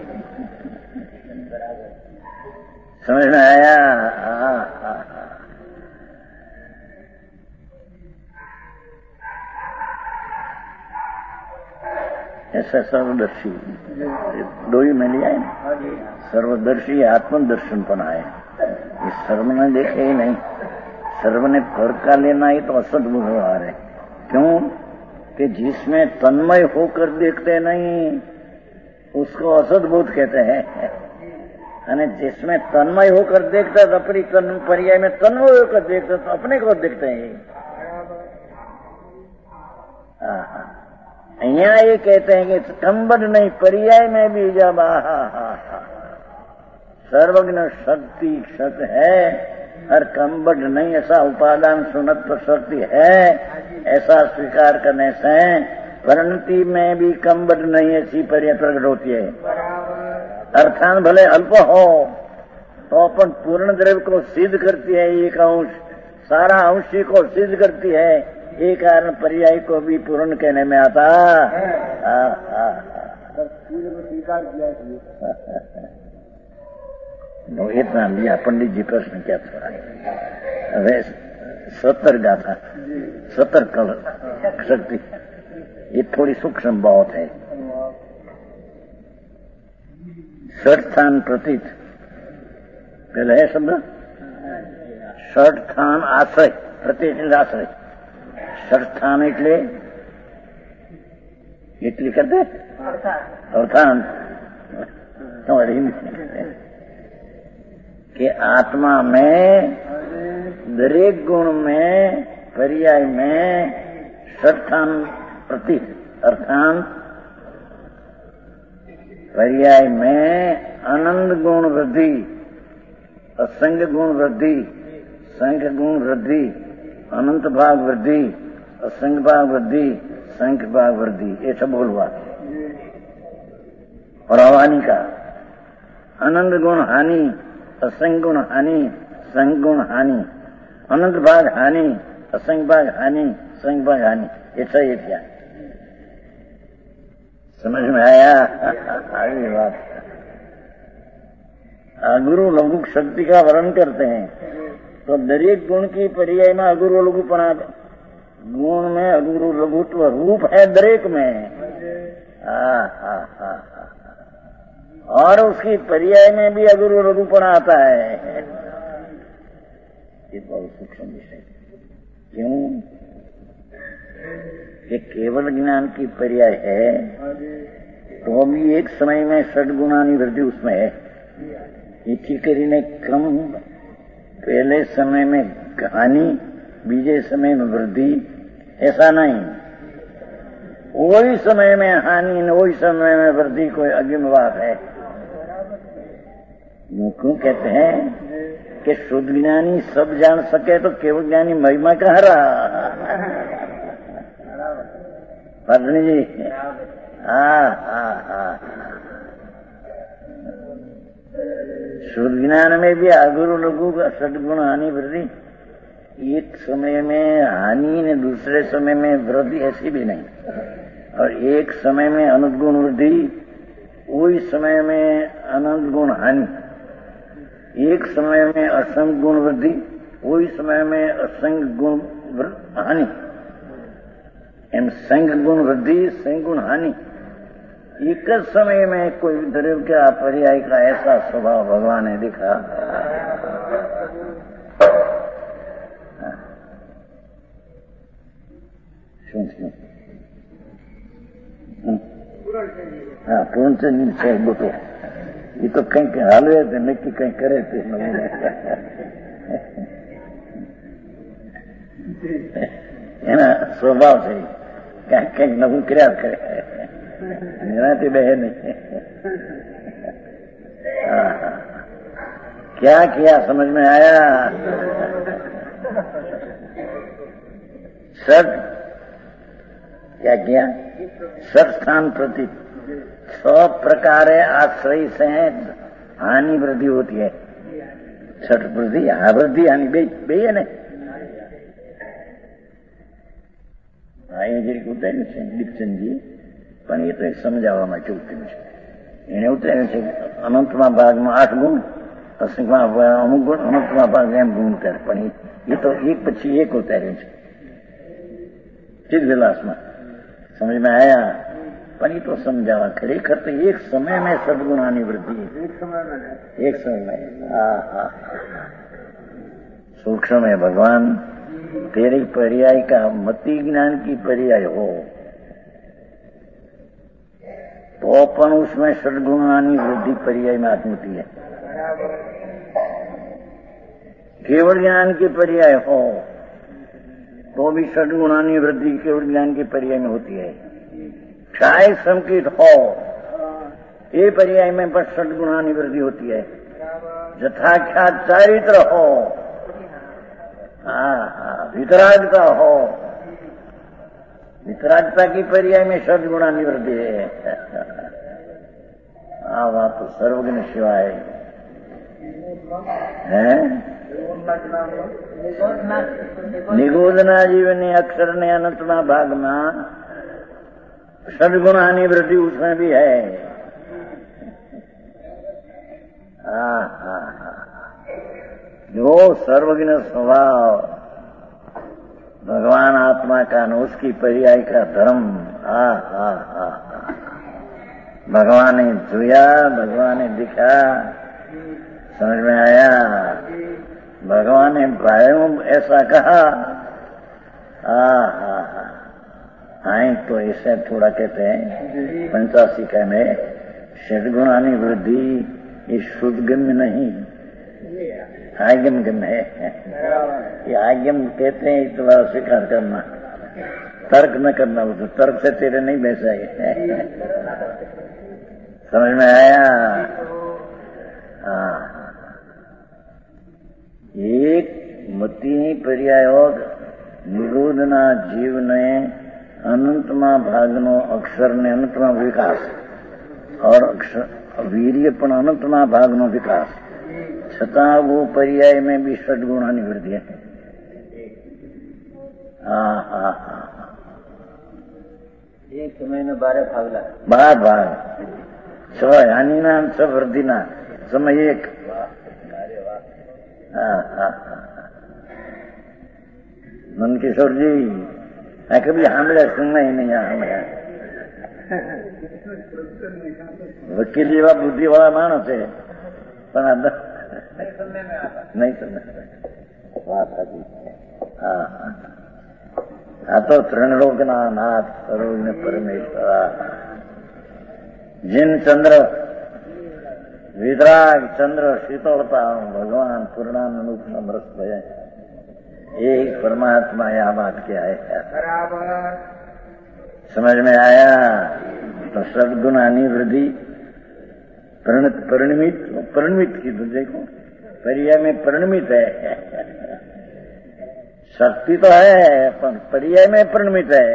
समझ में आया? आ, आ, आ। ऐसा सर्वदर्शी दो ही में लिया है। सर्वदर्शी आत्मदर्शन पना है। ये सर्व ने देखे ही नहीं, सर्व ने फर का लेना ही तो असद व्यवहार है। क्यों कि जिसमें तन्मय होकर देखते नहीं उसको असद बोध कहते हैं, और जिसमें तन्मय होकर देखता तो अपनी तन पर्याय में तन्मय होकर देखता तो अपने को देखते हैं। यहाँ ये कहते हैं कि कंबड नहीं, पर्याय में भी जब आहा हा हा सर्वज्ञ शक्ति क्षत है और कंबड नहीं, ऐसा उपादान सुनत तो शक्ति है, ऐसा स्वीकार करने से परिणति में भी कंबड नहीं ऐसी पर्याय प्रकट होती है। अर्थान भले अल्प हो तो अपन पूर्ण द्रव्य को सिद्ध करती है, एक अंश सारा अंशी को सिद्ध करती है, ये कारण पर्याय को भी पूर्ण कहने में आता है। स्वीकार किया इतना लिया पंडित जी प्रश्न क्या था? वे सत्तर गाथा, सत्तर कल शक्ति, ये थोड़ी सूक्ष्म बहुत है। षठ स्थान प्रतीत पहले है शब्द, षठ स्थान आश्रय, प्रतीत आश्रय, षठ स्थान એટલે એટલી करते अर्थान तुम्हारी कि आत्मा में दरेक गुण में पर्याय में षठान प्रतीक अर्थान पर्याय में आनंद गुण वृद्धि, असंग गुण वृद्धि, संख्य गुण वृद्धि, अनंत भाग वृद्धि, असंग भाग वृद्धि, संख्य भाग वृद्धि, ये सब बोलवा। और अवानी का आनंद गुण हानि, असंग गुण हानि, संग गुण हानि, अनंत भाग हानि, असंग भाग हानि, संग भाग हानि, ऐसा ये क्या समझ में आया? आगे बात अगुरु लघु शक्ति का वर्णन करते हैं तो दरेक गुण की पर्याय में अगुरु लघुपना, गुण में अगुरु लघुत्व रूप है दरेक में, आ, आ, आ, आ, और उसकी पर्याय में भी अगुरु लघुपना आता है। ये बहुत सूक्ष्म विषय। क्यों कि केवल ज्ञान की पर्याय है तो भी एक समय में षड्गुणानी वृद्धि उसमें है। इसी करीने कम पहले समय में हानि, बीजे समय में वृद्धि, ऐसा नहीं। वही समय में हानि न वही समय में वृद्धि कोई अग्रिम बात है। क्यों कहते हैं कि शुद्ध ज्ञानी सब जान सके तो केवल ज्ञानी महिमा कहाँ रहा? पत्नी जी हाँ हाँ हाँ शुद्ध ज्ञान में भी अगुरु लघु का सदगुण हानि वृद्धि, एक समय में हानि ने दूसरे समय में वृद्धि ऐसी भी नहीं, और एक समय में अनंत गुण वृद्धि, वही समय में अनंत गुण हानि, एक समय में असंग गुण वृद्धि, वही समय में असंग गुण हानि, एम संग गुण वृद्धि, संग गुण हानि। एक समय में कोई द्रव्य का पर्याय का ऐसा स्वभाव भगवान ने दिखा। શું થયું? હા, પૂર્ણચંદ છે ગોતો. એ તો કંઈક હાલવે છે, નક્કી કંઈક કરે છે. એના સ્વભાવ છે, ક્યાંક કંઈક નવું કર્યા કરે, એનાથી બે નહીં. क्या किया समझ में आया? सत क्या किया? सत स्थान प्रति छ प्रकारे आश्रय से हानि वृद्धि होती है. छठ वृद्धि आ वृद्धि हानि બે બે ને અહીંયા જે ઉતાર્યું છે દીપચંદજી, પણ એ તો સમજાવવામાં કેવું કર્યું છે. એને ઉતાર્યું છે અનંતમાં ભાગમાં આઠ ગુણ, અસંખમાં અમુક ગુણ, અનંતમાં ભાગ એમ ગુણ ઉતારે. પણ એ તો એક પછી એક ઉતાર્યું છે ચિદ વિલાસમાં. સમજ में आया? પણ એ તો સમજાવવા ખરેખર તો એક સમય में સદગुणाની વૃદ્ધિ એક समय में एक समय में हाँ हाँ सूक्ष्म है भगवान तेरे पर्याय का मति ज्ञान की पर्याय हो तो पण उसमें सदगुणानी वृद्धि पर्याय में आत्मति है. केवल ज्ञान की पर्याय हो तो भी सदगुणानी वृद्धि केवल ज्ञान के पर्याय में होती है. क्षाय संकित हो ये पर्याय में पर सदगुणानी वृद्धि होती है. यथाख्यात चारित्र हो, हाँ हाँ वितरागता हो, वितरागता की पर्याय में सदगुणानी वृद्धि है. हाँ बात तो सर्वज्ञ शिवाय है. निगोदना जीवनी अक्षर ने अनंतमा भाग में सदगुणानी वृद्धि उसमें भी है. हाँ हाँ हाँ जो सर्वज्ञ स्वभाव भगवान आत्मा का न उसकी पर्याय का धर्म. हाँ हाँ हाँ भगवान ने जोया, भगवान ने दिखा, समझ में आया. भगवान ने भाइयों ऐसा कहा. हाँ हाँ हाँ हाँ तो ऐसे थोड़ा कहते हैं पंचासी का में षडगुणानी वृद्धि ये शुद्धगम्य नहीं, आगम गम्य है. ये आगम कहते हैं इतना स्वीकार करना, तर्क न करना. वो तो तर्क से तेरे नहीं बैसाए. समझ में आया? हाँ एक मति पर्याय निरोधना जीव ने अनंतमा भागनो अक्षर ने अनंतमा विकास और अक्षर वीर्य पण अनंतमा भागनो विकास छता वो पर्याय में भी षडगुणानी वृद्धि है. हाँ हाँ हाँ एक समय में बारह भाग ला बार भाग छ हानि ना छ वृद्धि ना समय एक. हाँ हाँ नंद किशोर जी આ કભી સાંભળ્યા સુનના ही नहीं સાંભળ્યા. વકીલ જેવા બુદ્ધિ વાળા માણસ છે પણ નહીં સમજ. વાત સાચી. હા આ તો ત્રણ રોગના નાથ સર્વજ્ઞ પરમેશ્વર जिन चंद्र वितराग चंद्र शीतलता भगवान पूर्णानुरूप समरस भय एक परमात्मा यह बात क्या है? समझ में आया? तो सदगुणानी वृद्धि परिणमित परिणमित की तो देखो पर्याय में परिणमित है. शक्ति तो है पर पर्याय में परिणमित है.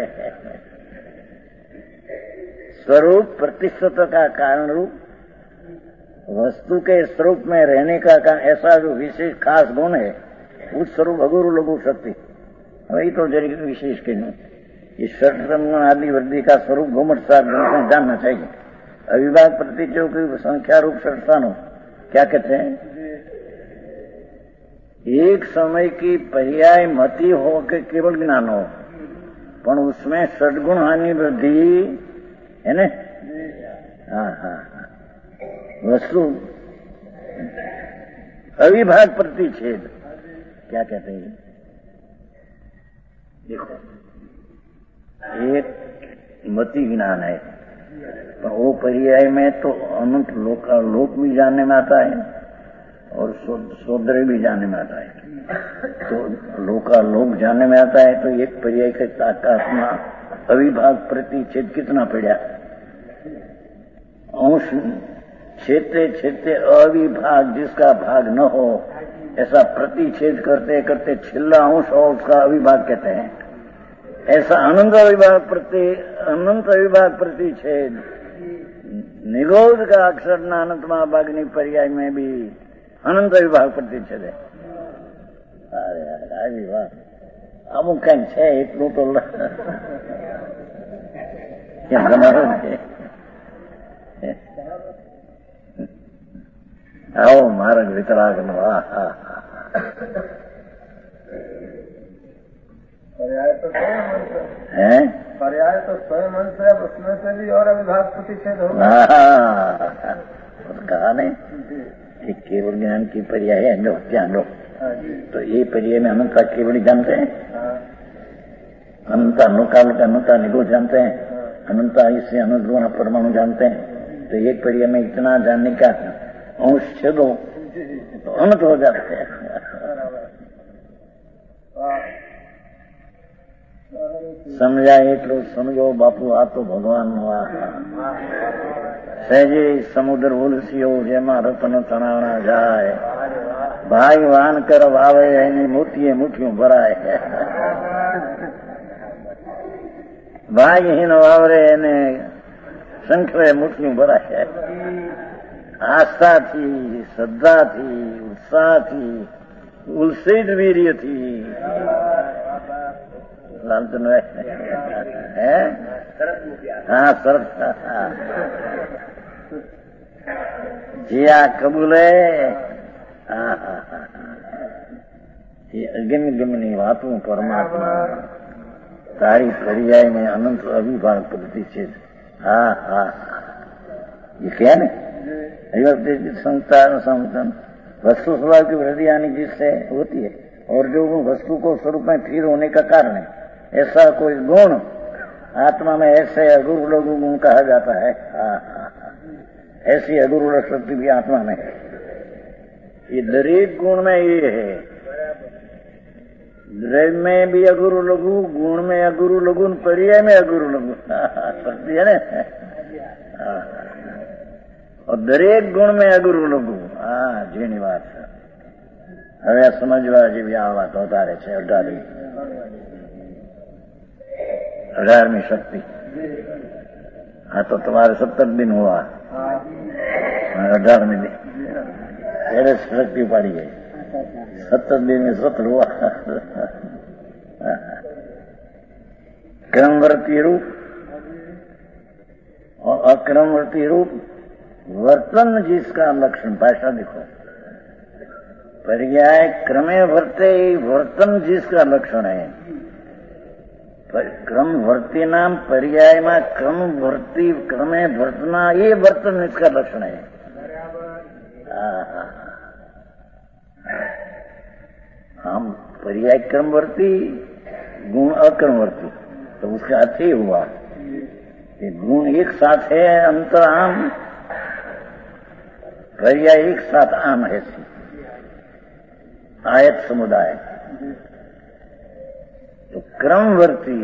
स्वरूप प्रतिष्ठित का कारण रूप वस्तु के स्वरूप में रहने का, का ऐसा जो विशेष खास गुण है उस स्वरूप अगुरु लघु शक्ति वही तो जरिए विशेष के नहीं. इस षट्रम आदि वृद्धि का स्वरूप घुमट सात गुण जानना चाहिए. अविभाग प्रतिचयों की संख्या रूप षट्स्थानों क्या कहते हैं? एक समय की पर्याय मति हो के केवल ज्ञान हो पर उसमें षडगुण हानि वृद्धि है ना. हाँ हाँ वस्तु अविभाग प्रतिच्छेद क्या कहते हैं? देखो एक मति ज्ञान है, पर वो पर्याय में तो अनंत लोक लोक भी जानने में आता है और सौंदर्य भी जानने में आता है। तो लोका लोक जानने में आता है तो एक पर्याय के आत्मा अविभाग प्रतिच्छेद कितना पड़ा, अंश छेदते छेदते अविभाग जिसका भाग न हो ऐसा प्रतिच्छेद करते करते छिल्ला अंश हो उसका अविभाग कहते हैं। ऐसा अनंत अविभाग प्रति अनंत अविभाग प्रतिच्छेद निगोध का अक्षर न अनंत महाभागनी पर्याय में भी अनंत अविभाग प्रतिच्छेद है। अरे આવી વાત અમુક કઈ છે એટલું તો ક્યાં બનાવ્યું છે? આવો માર્ગ વિતરાગનો पर्याय तो स्वयं मंत्र है, पर्याय तो स्वयं मंत्र है, उसमें से भी और अविभाग प्रतिच्छेद होगा। कहा नहीं कि केवल ज्ञान की पर्याय है लो ध्यान लो, तो ये पर्याय में अनंत का केवल जानते हैं, अनंत अनुकाल का अनंत निगोध जानते हैं, अनंत इससे अनंत गुण परमाणु जानते हैं। तो एक पर्याय में इतना जानने का अंश छेदो तो अनंत हो जाते हैं। સમજાય એટલું સમજો બાપુ, આ તો ભગવાનનો આ સહેજે સમુદ્ર ઉલસ્યો જેમાં રત્ન તણાણા જાય, ભાઈ વાન કર વાવે એની મોતીએ મુઠ્ઠીઓ ભરાય, ભાઈહીન વાવરે એને શંખરે મુઠ્ઠીઓ ભરાય। આસ્થાથી, શ્રદ્ધાથી, ઉત્સાહથી, ઉલ્સિત વીર્યથી लालचन है, हाँ सर जिया कबूले ये अगम गमनी बातों परमात्मा तारी पर्याय में अनंत अविभाग प्रतिच्छेद। हाँ हाँ ये क्या है संतान संतन वस्तु स्वभाव की वृद्धि आनी जिससे होती है और जो वस्तु को स्वरूप में स्थिर होने का कारण है, ऐसा कोई गुण आत्मा में ऐसे अगुरु लघु गुण कहा जाता है। हाँ हाँ ऐसी अगुरु शक्ति भी आत्मा में है। ये दरेक गुण में ये है, द्रव्य में भी अगुरु लघु, गुण में अगुरु लघु, पर्याय में अगुरु लघु शक्ति है ना। और दरेक गुण में अगुरु लघु। हाँ जीनी बात है। હવે સમજવા જેવી આ વાત વધારે છે। અઢારમી अठारहवीं शक्ति। हाँ तो तुम्हारे सत्तर दिन हुआ, अठारहवीं दिन तेरे शक्ति पड़ी है, सत्तर दिन में सत्र हुआ। क्रमवर्ती रूप और अक्रमवर्ती रूप वर्तन जिसका लक्षण, भाषा देखो, पर्याय क्रमे वर्ते वर्तन जिसका लक्षण है। क्रम वर्ती नाम पर्याय में क्रम वर्ती क्रमे वर्तना ये वर्तन इसका लक्षण है। हम पर्याय क्रमवर्ती गुण अक्रमवर्ती, तो उसका अर्थ ही हुआ कि गुण एक साथ है अंतर आम, पर्याय एक साथ आम है, आयत समुदाय। तो क्रमवर्ती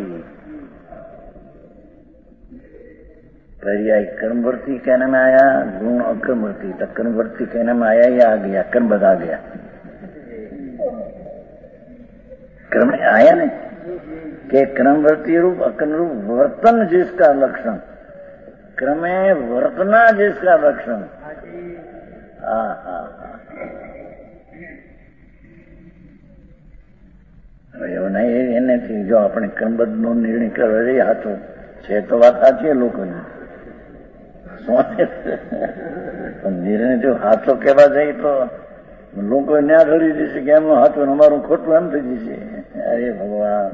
पर्याय क्रमवर्ती कहने में आया, गुण अक्रमवर्ती, तो क्रमवर्ती कहने में आया या आ गया, क्रम बता गया, क्रम आया नहीं कि क्रमवर्ती रूप अक्रम रूप वर्तन जिसका लक्षण, क्रमे वर्तना जिसका लक्षण। हाँ हाँ એવું નહીં, એનેથી જો આપણે ક્રમબદ્ધનો નિર્ણય કરો એ હાથો છે તો વાત સાચી છે લોકોની, નિર્ણય જો હાથો કહેવા જાય તો લોકો ન્યા ધરી જશે કે એમનું હાથું અમારું ખોટું એમ થઈ જશે। અરે ભગવાન,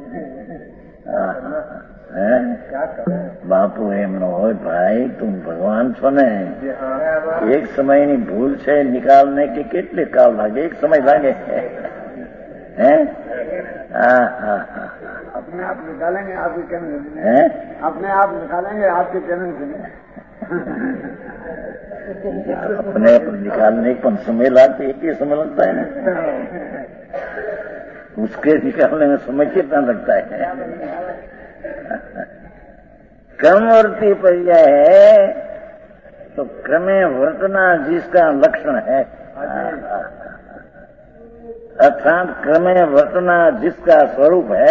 બાપુ એમનો હોય ભાઈ તું ભગવાન છો ને, એક સમયની ભૂલ છે નિકાલને કે કેટલે કાળ લાગે, એક સમય લાગે। हैं? हाँ हाँ हाँ अपने आप निकालेंगे आपके कहने से है, अपने आप निकालेंगे आपके कहने से अपने आप निकालने पर समय लाते एक ही समय लगता है ना, उसके निकालने में समय कितना लगता है। क्रमवर्ती पर्याय है तो क्रमे वर्तना जिसका लक्षण है, अर्थात क्रमे वर्तना जिसका स्वरूप है।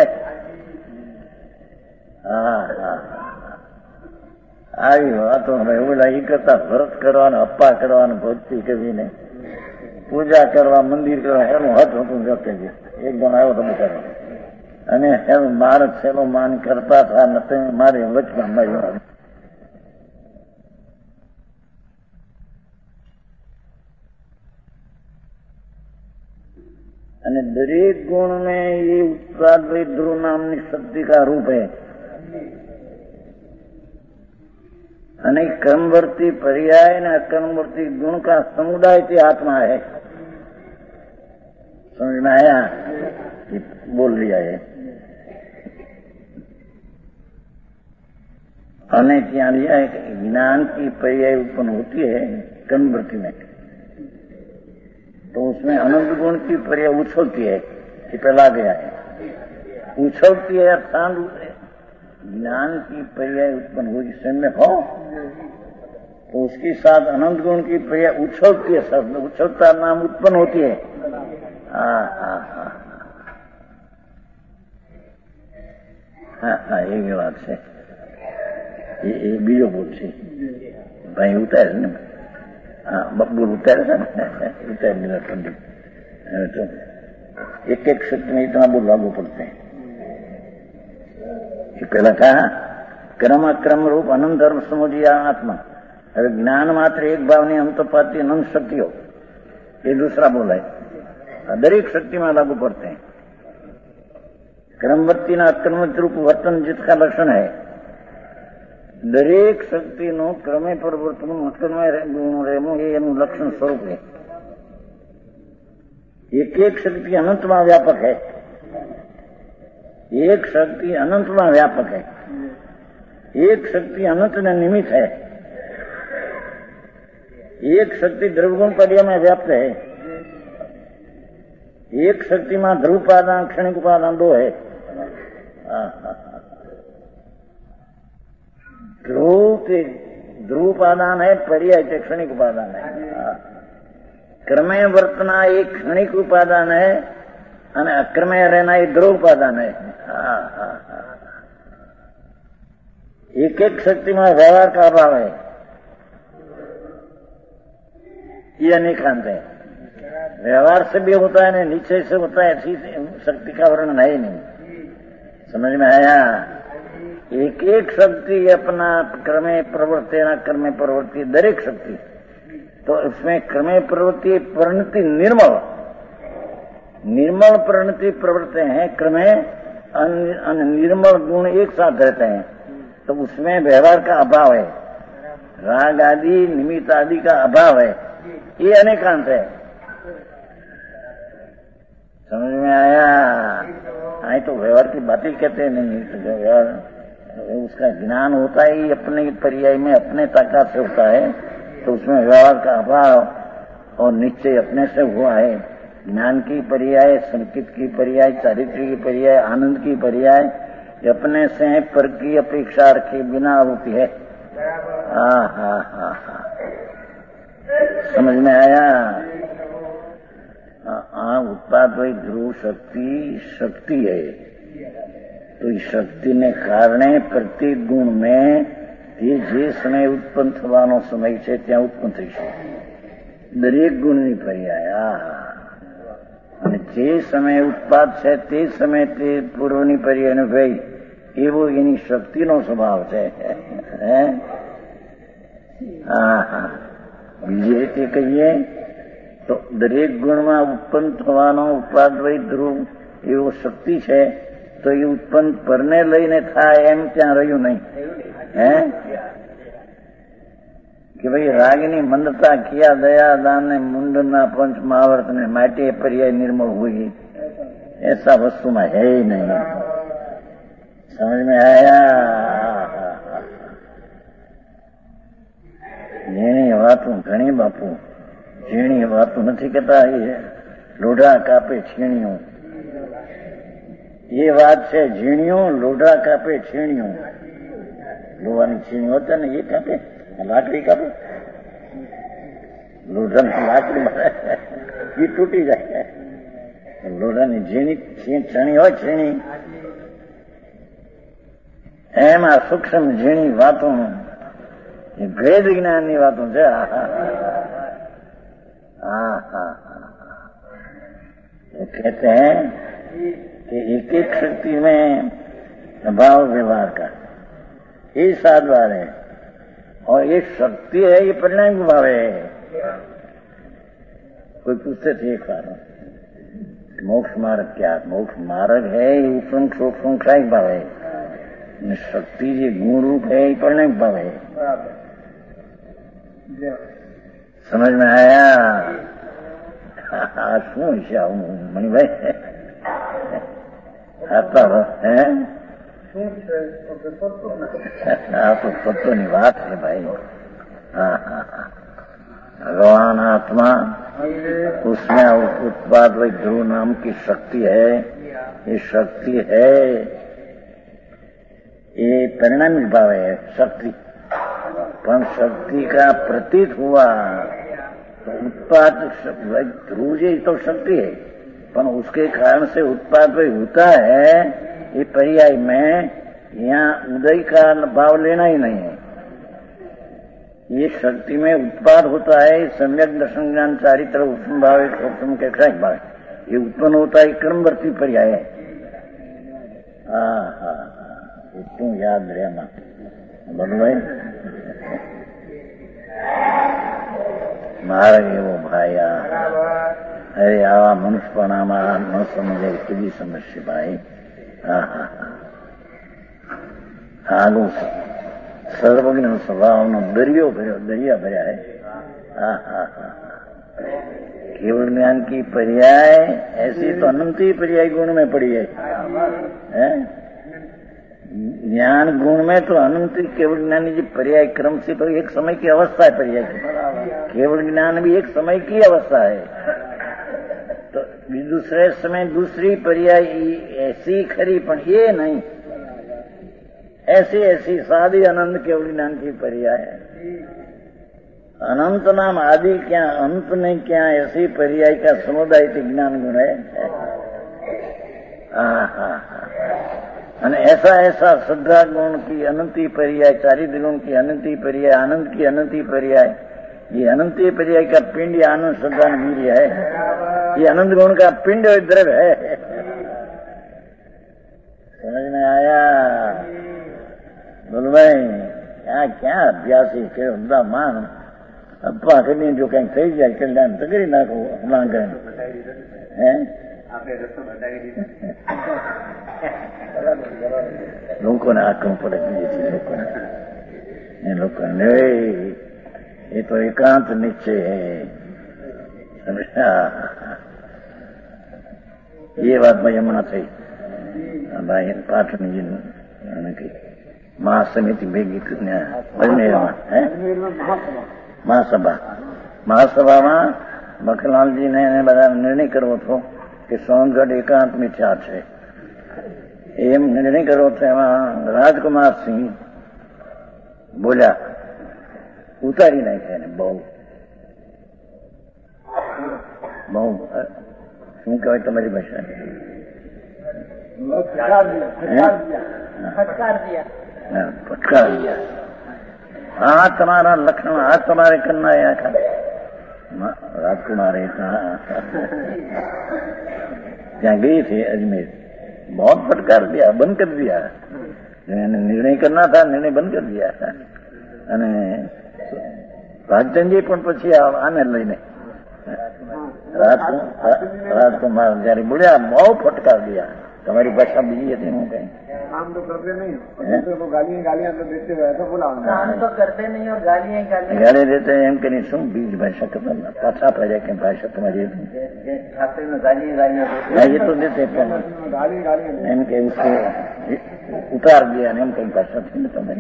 આવી વાતોમાં એવું લાગી કરતા વ્રત કરવાનું, અપ્પા કરવાનું, ભક્તિ કરવીને પૂજા કરવા, મંદિર કરવા એનું હદ હતું વ્યક્તિ એકદમ આવ્યો તમે કરો અને એનું મારે છેલ્લો માન કરતા હતા ને તમે મારી વચમાં માર્યો. અને દરેક ગુણ में ये उत्पाद ध्रुव नामनी शक्ति का रूप है અને क्रमवर्ती पर्याय ने अक्रमवर्ती गुण का समुदाय की आत्मा है. समझ में आया? बोल लिया है. અને ત્યાં लिया है ज्ञान की पर्याय उत्पन्न होती है क्रमवर्ती में, तो उसमें अनंत गुण की पर्याय उछलती है कि पहला गया है, उछलती है अर्थात ज्ञान की पर्याय उत्पन्न हुई समय हो तो उसके साथ अनंत गुण की पर्याय उछलती है, शब्द उछलता नाम उत्पन्न होती है. हाँ हाँ हाँ हाँ हाँ ये बात है. ये बीजो बोल છે ભાઈ ઉતારે ને, हाँ बबूर उतारे था उतार मिला ठंडी तो एक एक शब्द में इतना बोल लागू पड़ते हैं. पहला कहा क्रम अक्रम रूप अनंत धर्म समुझिया आत्मा. હવે જ્ઞાન માત્ર એક ભાવની અંત પાતી અનંત શક્તિઓ, ये दूसरा बोला है. दरेक शक्ति में लागू पड़ते हैं. क्रमवर्ती ना अक्रमवर्ती रूप वर्तन जिसका लक्षण है, દરેક શક્તિનું ક્રમે પરિવર્તન અક્રમે રહેવું એ એનું લક્ષણ સ્વરૂપ છે. એક એક શક્તિ અનંતમાં વ્યાપક है, एक शक्ति अनंतમાં व्यापक है, एक शक्ति अनंत ने निमित्त है, एक शक्ति द्रव्यगुण पर्याय में व्याप्त है, एक शक्ति में ध्रुव उपादान क्षणिक उपादान दो है. ध्रुव ध्रुव उपादान है, पर्याय क्षणिक उपादान है. क्रमे वर्तना एक क्षणिक उपादान है અને અક્રમે રહેના એ ध्रुव उपादान है. एक एक शक्ति में व्यवहार का अभाव है, ये अनेकांत है. व्यवहार से भी होता है, नीचे से होता है, ऐसी शक्ति का वर्णन है ही नहीं. समझ में आया? एक एक शक्ति अपना क्रमे प्रवृत्ति ना क्रमे प्रवृत्ति दरेक शक्ति, तो इसमें क्रमे प्रवृत्ति परिणति निर्मल निर्मल परिणति प्रवृत्ति हैं, क्रमे निर्मल गुण एक साथ रहते हैं, तो उसमें व्यवहार का अभाव है, राग आदि निमित्त आदि का अभाव है. ये अनेकांत है. समझ में आया? आई तो व्यवहार की बात ही कहते नहीं, तो व्यवहार उसका ज्ञान होता ही अपने पर्याय में अपने ताकत से होता है, तो उसमें व्यवहार का अभाव और निश्चय अपने से हुआ है. ज्ञान की पर्याय, संकित की पर्याय, चारित्र की पर्याय, आनंद की पर्याय अपने से पर की अपेक्षा रखे बिना होती है. हाँ हाँ हाँ हाँ समझ में आया? हाँ उत्पाद वही ध्रुव शक्ति शक्ति है, तो इस शक्ति ने कारणे प्रत्येक गुण में તે જે સમય ઉત્પન્ન થવાનો સમય છે ત્યાં ઉત્પન્ન થઈ છે. દરેક ગુણની પર્યાય અને જે સમય ઉત્પાદ છે તે સમય તે પૂર્વની પર્યાયનો ભય એવો એની શક્તિનો સ્વભાવ છે. હા હા બીજી રીતે કહીએ તો દરેક ગુણમાં ઉત્પન્ન થવાનો ઉપાદ્વય ધ્રુવ એવો શક્તિ છે, તો એ ઉત્પન્ન પરને લઈને થાય એમ ત્યાં રહ્યું નહીં. હે कि भाई रागिनी मंदता किया दया दान ने मुंडना पंच महावर्त ने माटी पर्याय निर्मल हुई, ऐसा वस्तु में है ही नहीं. समझ में आया? झीणी वातों घणी बापू, झीणी वातों नहीं कहता ये लोढ़ा कापे छीणियों। ये बात है झीणियों लोढ़ा कापे छीणियों। लोहानी छीणी होता ना ये कापे, लाकड़ी कापे, लोढ़ा लाकड़ी मारे ये टूटी जाए। लोढ़ानी झीणी छीणी हो छीणी एम आ सूक्ष्म झीणी वातों ये भेद ज्ञान की बातों से हाँ हाँ कहते हैं कि एक एक शक्ति में भाव व्यवहार का ये सात बार है और एक शक्ति है ये परिणाम भाव है। कोई पूछते थे एक बार मोक्ष मार्ग क्या? मोक्ष मार्ग है ये संख्यायिक भाव है, शक्ति ये गुण रूप है ये परिणाम भाव है। समझ में आया? शू ईशा मणिभाई आता है तो सत्य की बात है भाई। हाँ हाँ हाँ भगवान आत्मा उसमें उत्पाद वही ध्रुव नाम की शक्ति है। ये शक्ति है ये परिणामी भाव है शक्ति, पर शक्ति का प्रतीत हुआ तो उत्पाद ध्रुव ही तो शक्ति है, पर उसके कारण से उत्पाद वही होता है। ये पर्याय में यहाँ उदय का भाव लेना ही नहीं है। ये शक्ति में उत्पाद होता है, सम्यक दर्शन ज्ञान चारित्र उत्तम भाव एक उत्तम के क्षय भाव ये उत्पन्न होता है, क्रमवर्ती पर्याय है। हाँ हाँ तू याद रहना बोलो भाई मार्ग एवो भाया। अरे आवा मनुष्यपणाમાં न समझे केवी समस्या भाई। हाँ हाँ आगू सर्वज्ञ स्वभावનો દરિયો ભર્યો દરિયા ભર્યા है। हाँ हाँ हाँ केवल ज्ञान की पर्याय ऐसी तो अनंत ही पर्याय गुण में पड़ी है, है? ज्ञान गुण में तो अनंत केवल ज्ञानी जी पर्याय क्रम से तो एक समय की अवस्था है पर्याय की। केवल ज्ञान भी एक समय की अवस्था है, तो दूसरे समय दूसरी पर्याय ऐसी खरी पण ये नहीं, ऐसी ऐसी सादी अनंत केवल ज्ञान की पर्याय है। अनंत नाम आदि क्या अंत नहीं क्या ऐसी पर्याय का समुदाय ज्ञान गुण है। हाँ हाँ हाँ અને ऐसा ऐसा श्रद्धा गुण की अनंती पर्याय, चारित्र गुण की अनंती पर्याय, आनंद की अनंती पर्याय, ये अनंती पर्याय का पिंड आनंद श्रद्धा वीर्य है। ये अनंत गुण का पिंड द्रव्य है। समझ में आया? बोल भाई क्या क्या अभ्यास के उदा मान अप्पा कभी जो कहीं थी जाए कल्याण तो करी नाखो मांग है લોકોને આંખો પડે બીજી છે લોકોને એ લોકોને એ તો એકાંત નિશ્ચય है समझा? ये बात भाई हमारा थी भाई पाठनी जी की महासमिति भेगी अजमेर में है महासभा महासभा में मखनलाल जी ने બધા निर्णय करવો હતો કે સોનગઢ એકાંત મિથ્યા છે એમ નિર્ણય કર્યો છે। એમાં રાજકુમાર સિંહ બોલ્યા ઉતારી નાખ્યા ને બહુ બહુ શું કહેવાય તમારી ભાષા? ફટકાર દિયા। આ તમારા લક્ષણ આ તમારે કરના આખા राजकुमार ત્યાં गई थी अजमेर, बहुत फटकार दिया, बंद कर दिया। निर्णय करना था निर्णय बंद कर दिया। અને રાજચંદજી પણ પછી આને લઈને રાજકુમાર જયારે બોલ્યા બહુ ફટકાર दिया। તમારી ભાષા બીજી હતી હું કઈ काम तो करते नहीं तो गालियां गालियां तो देते हुए ऐसा बोला काम तो करते नहीं और गालियां गालियां गाली देते हैं एम कहीं શું બીજ ભાષા કરતા પાછા પડ્યા કે ભાષા તમારી खाते में गालियां गालियां ये तो देते गाली गालियां एम के उसके उतार दिया ने हम कहीं भाषा थी ना तुम्हें।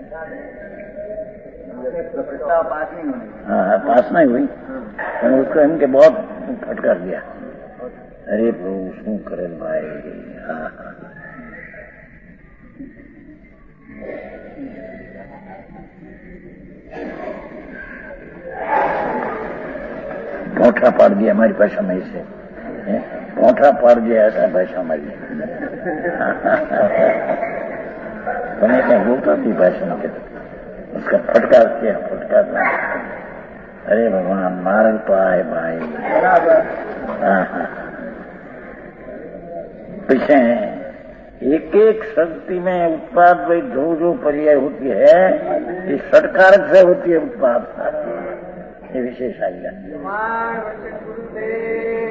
पास नहीं हुई। हाँ हाँ पास नहीं हुई तो उसको इनके बहुत फटकार दिया। अरे प्रभु शू करे भाई। हाँ हाँ पौठा पाड़ दिया हमारी भाषा में इसे। पौठा पाड़ दिया ऐसा भाषा हमारी। तुम्हें क्या बोलता थी भाषा में कहते उसका फटकार किया फटकार। अरे भगवान मार पाए भाई। हाँ हाँ पीछे एक एक शक्ति में उत्पाद भाई जो जो पर्याय होती है ये षटकारक से होती है उत्पाद। ये विशेष आज्ञा।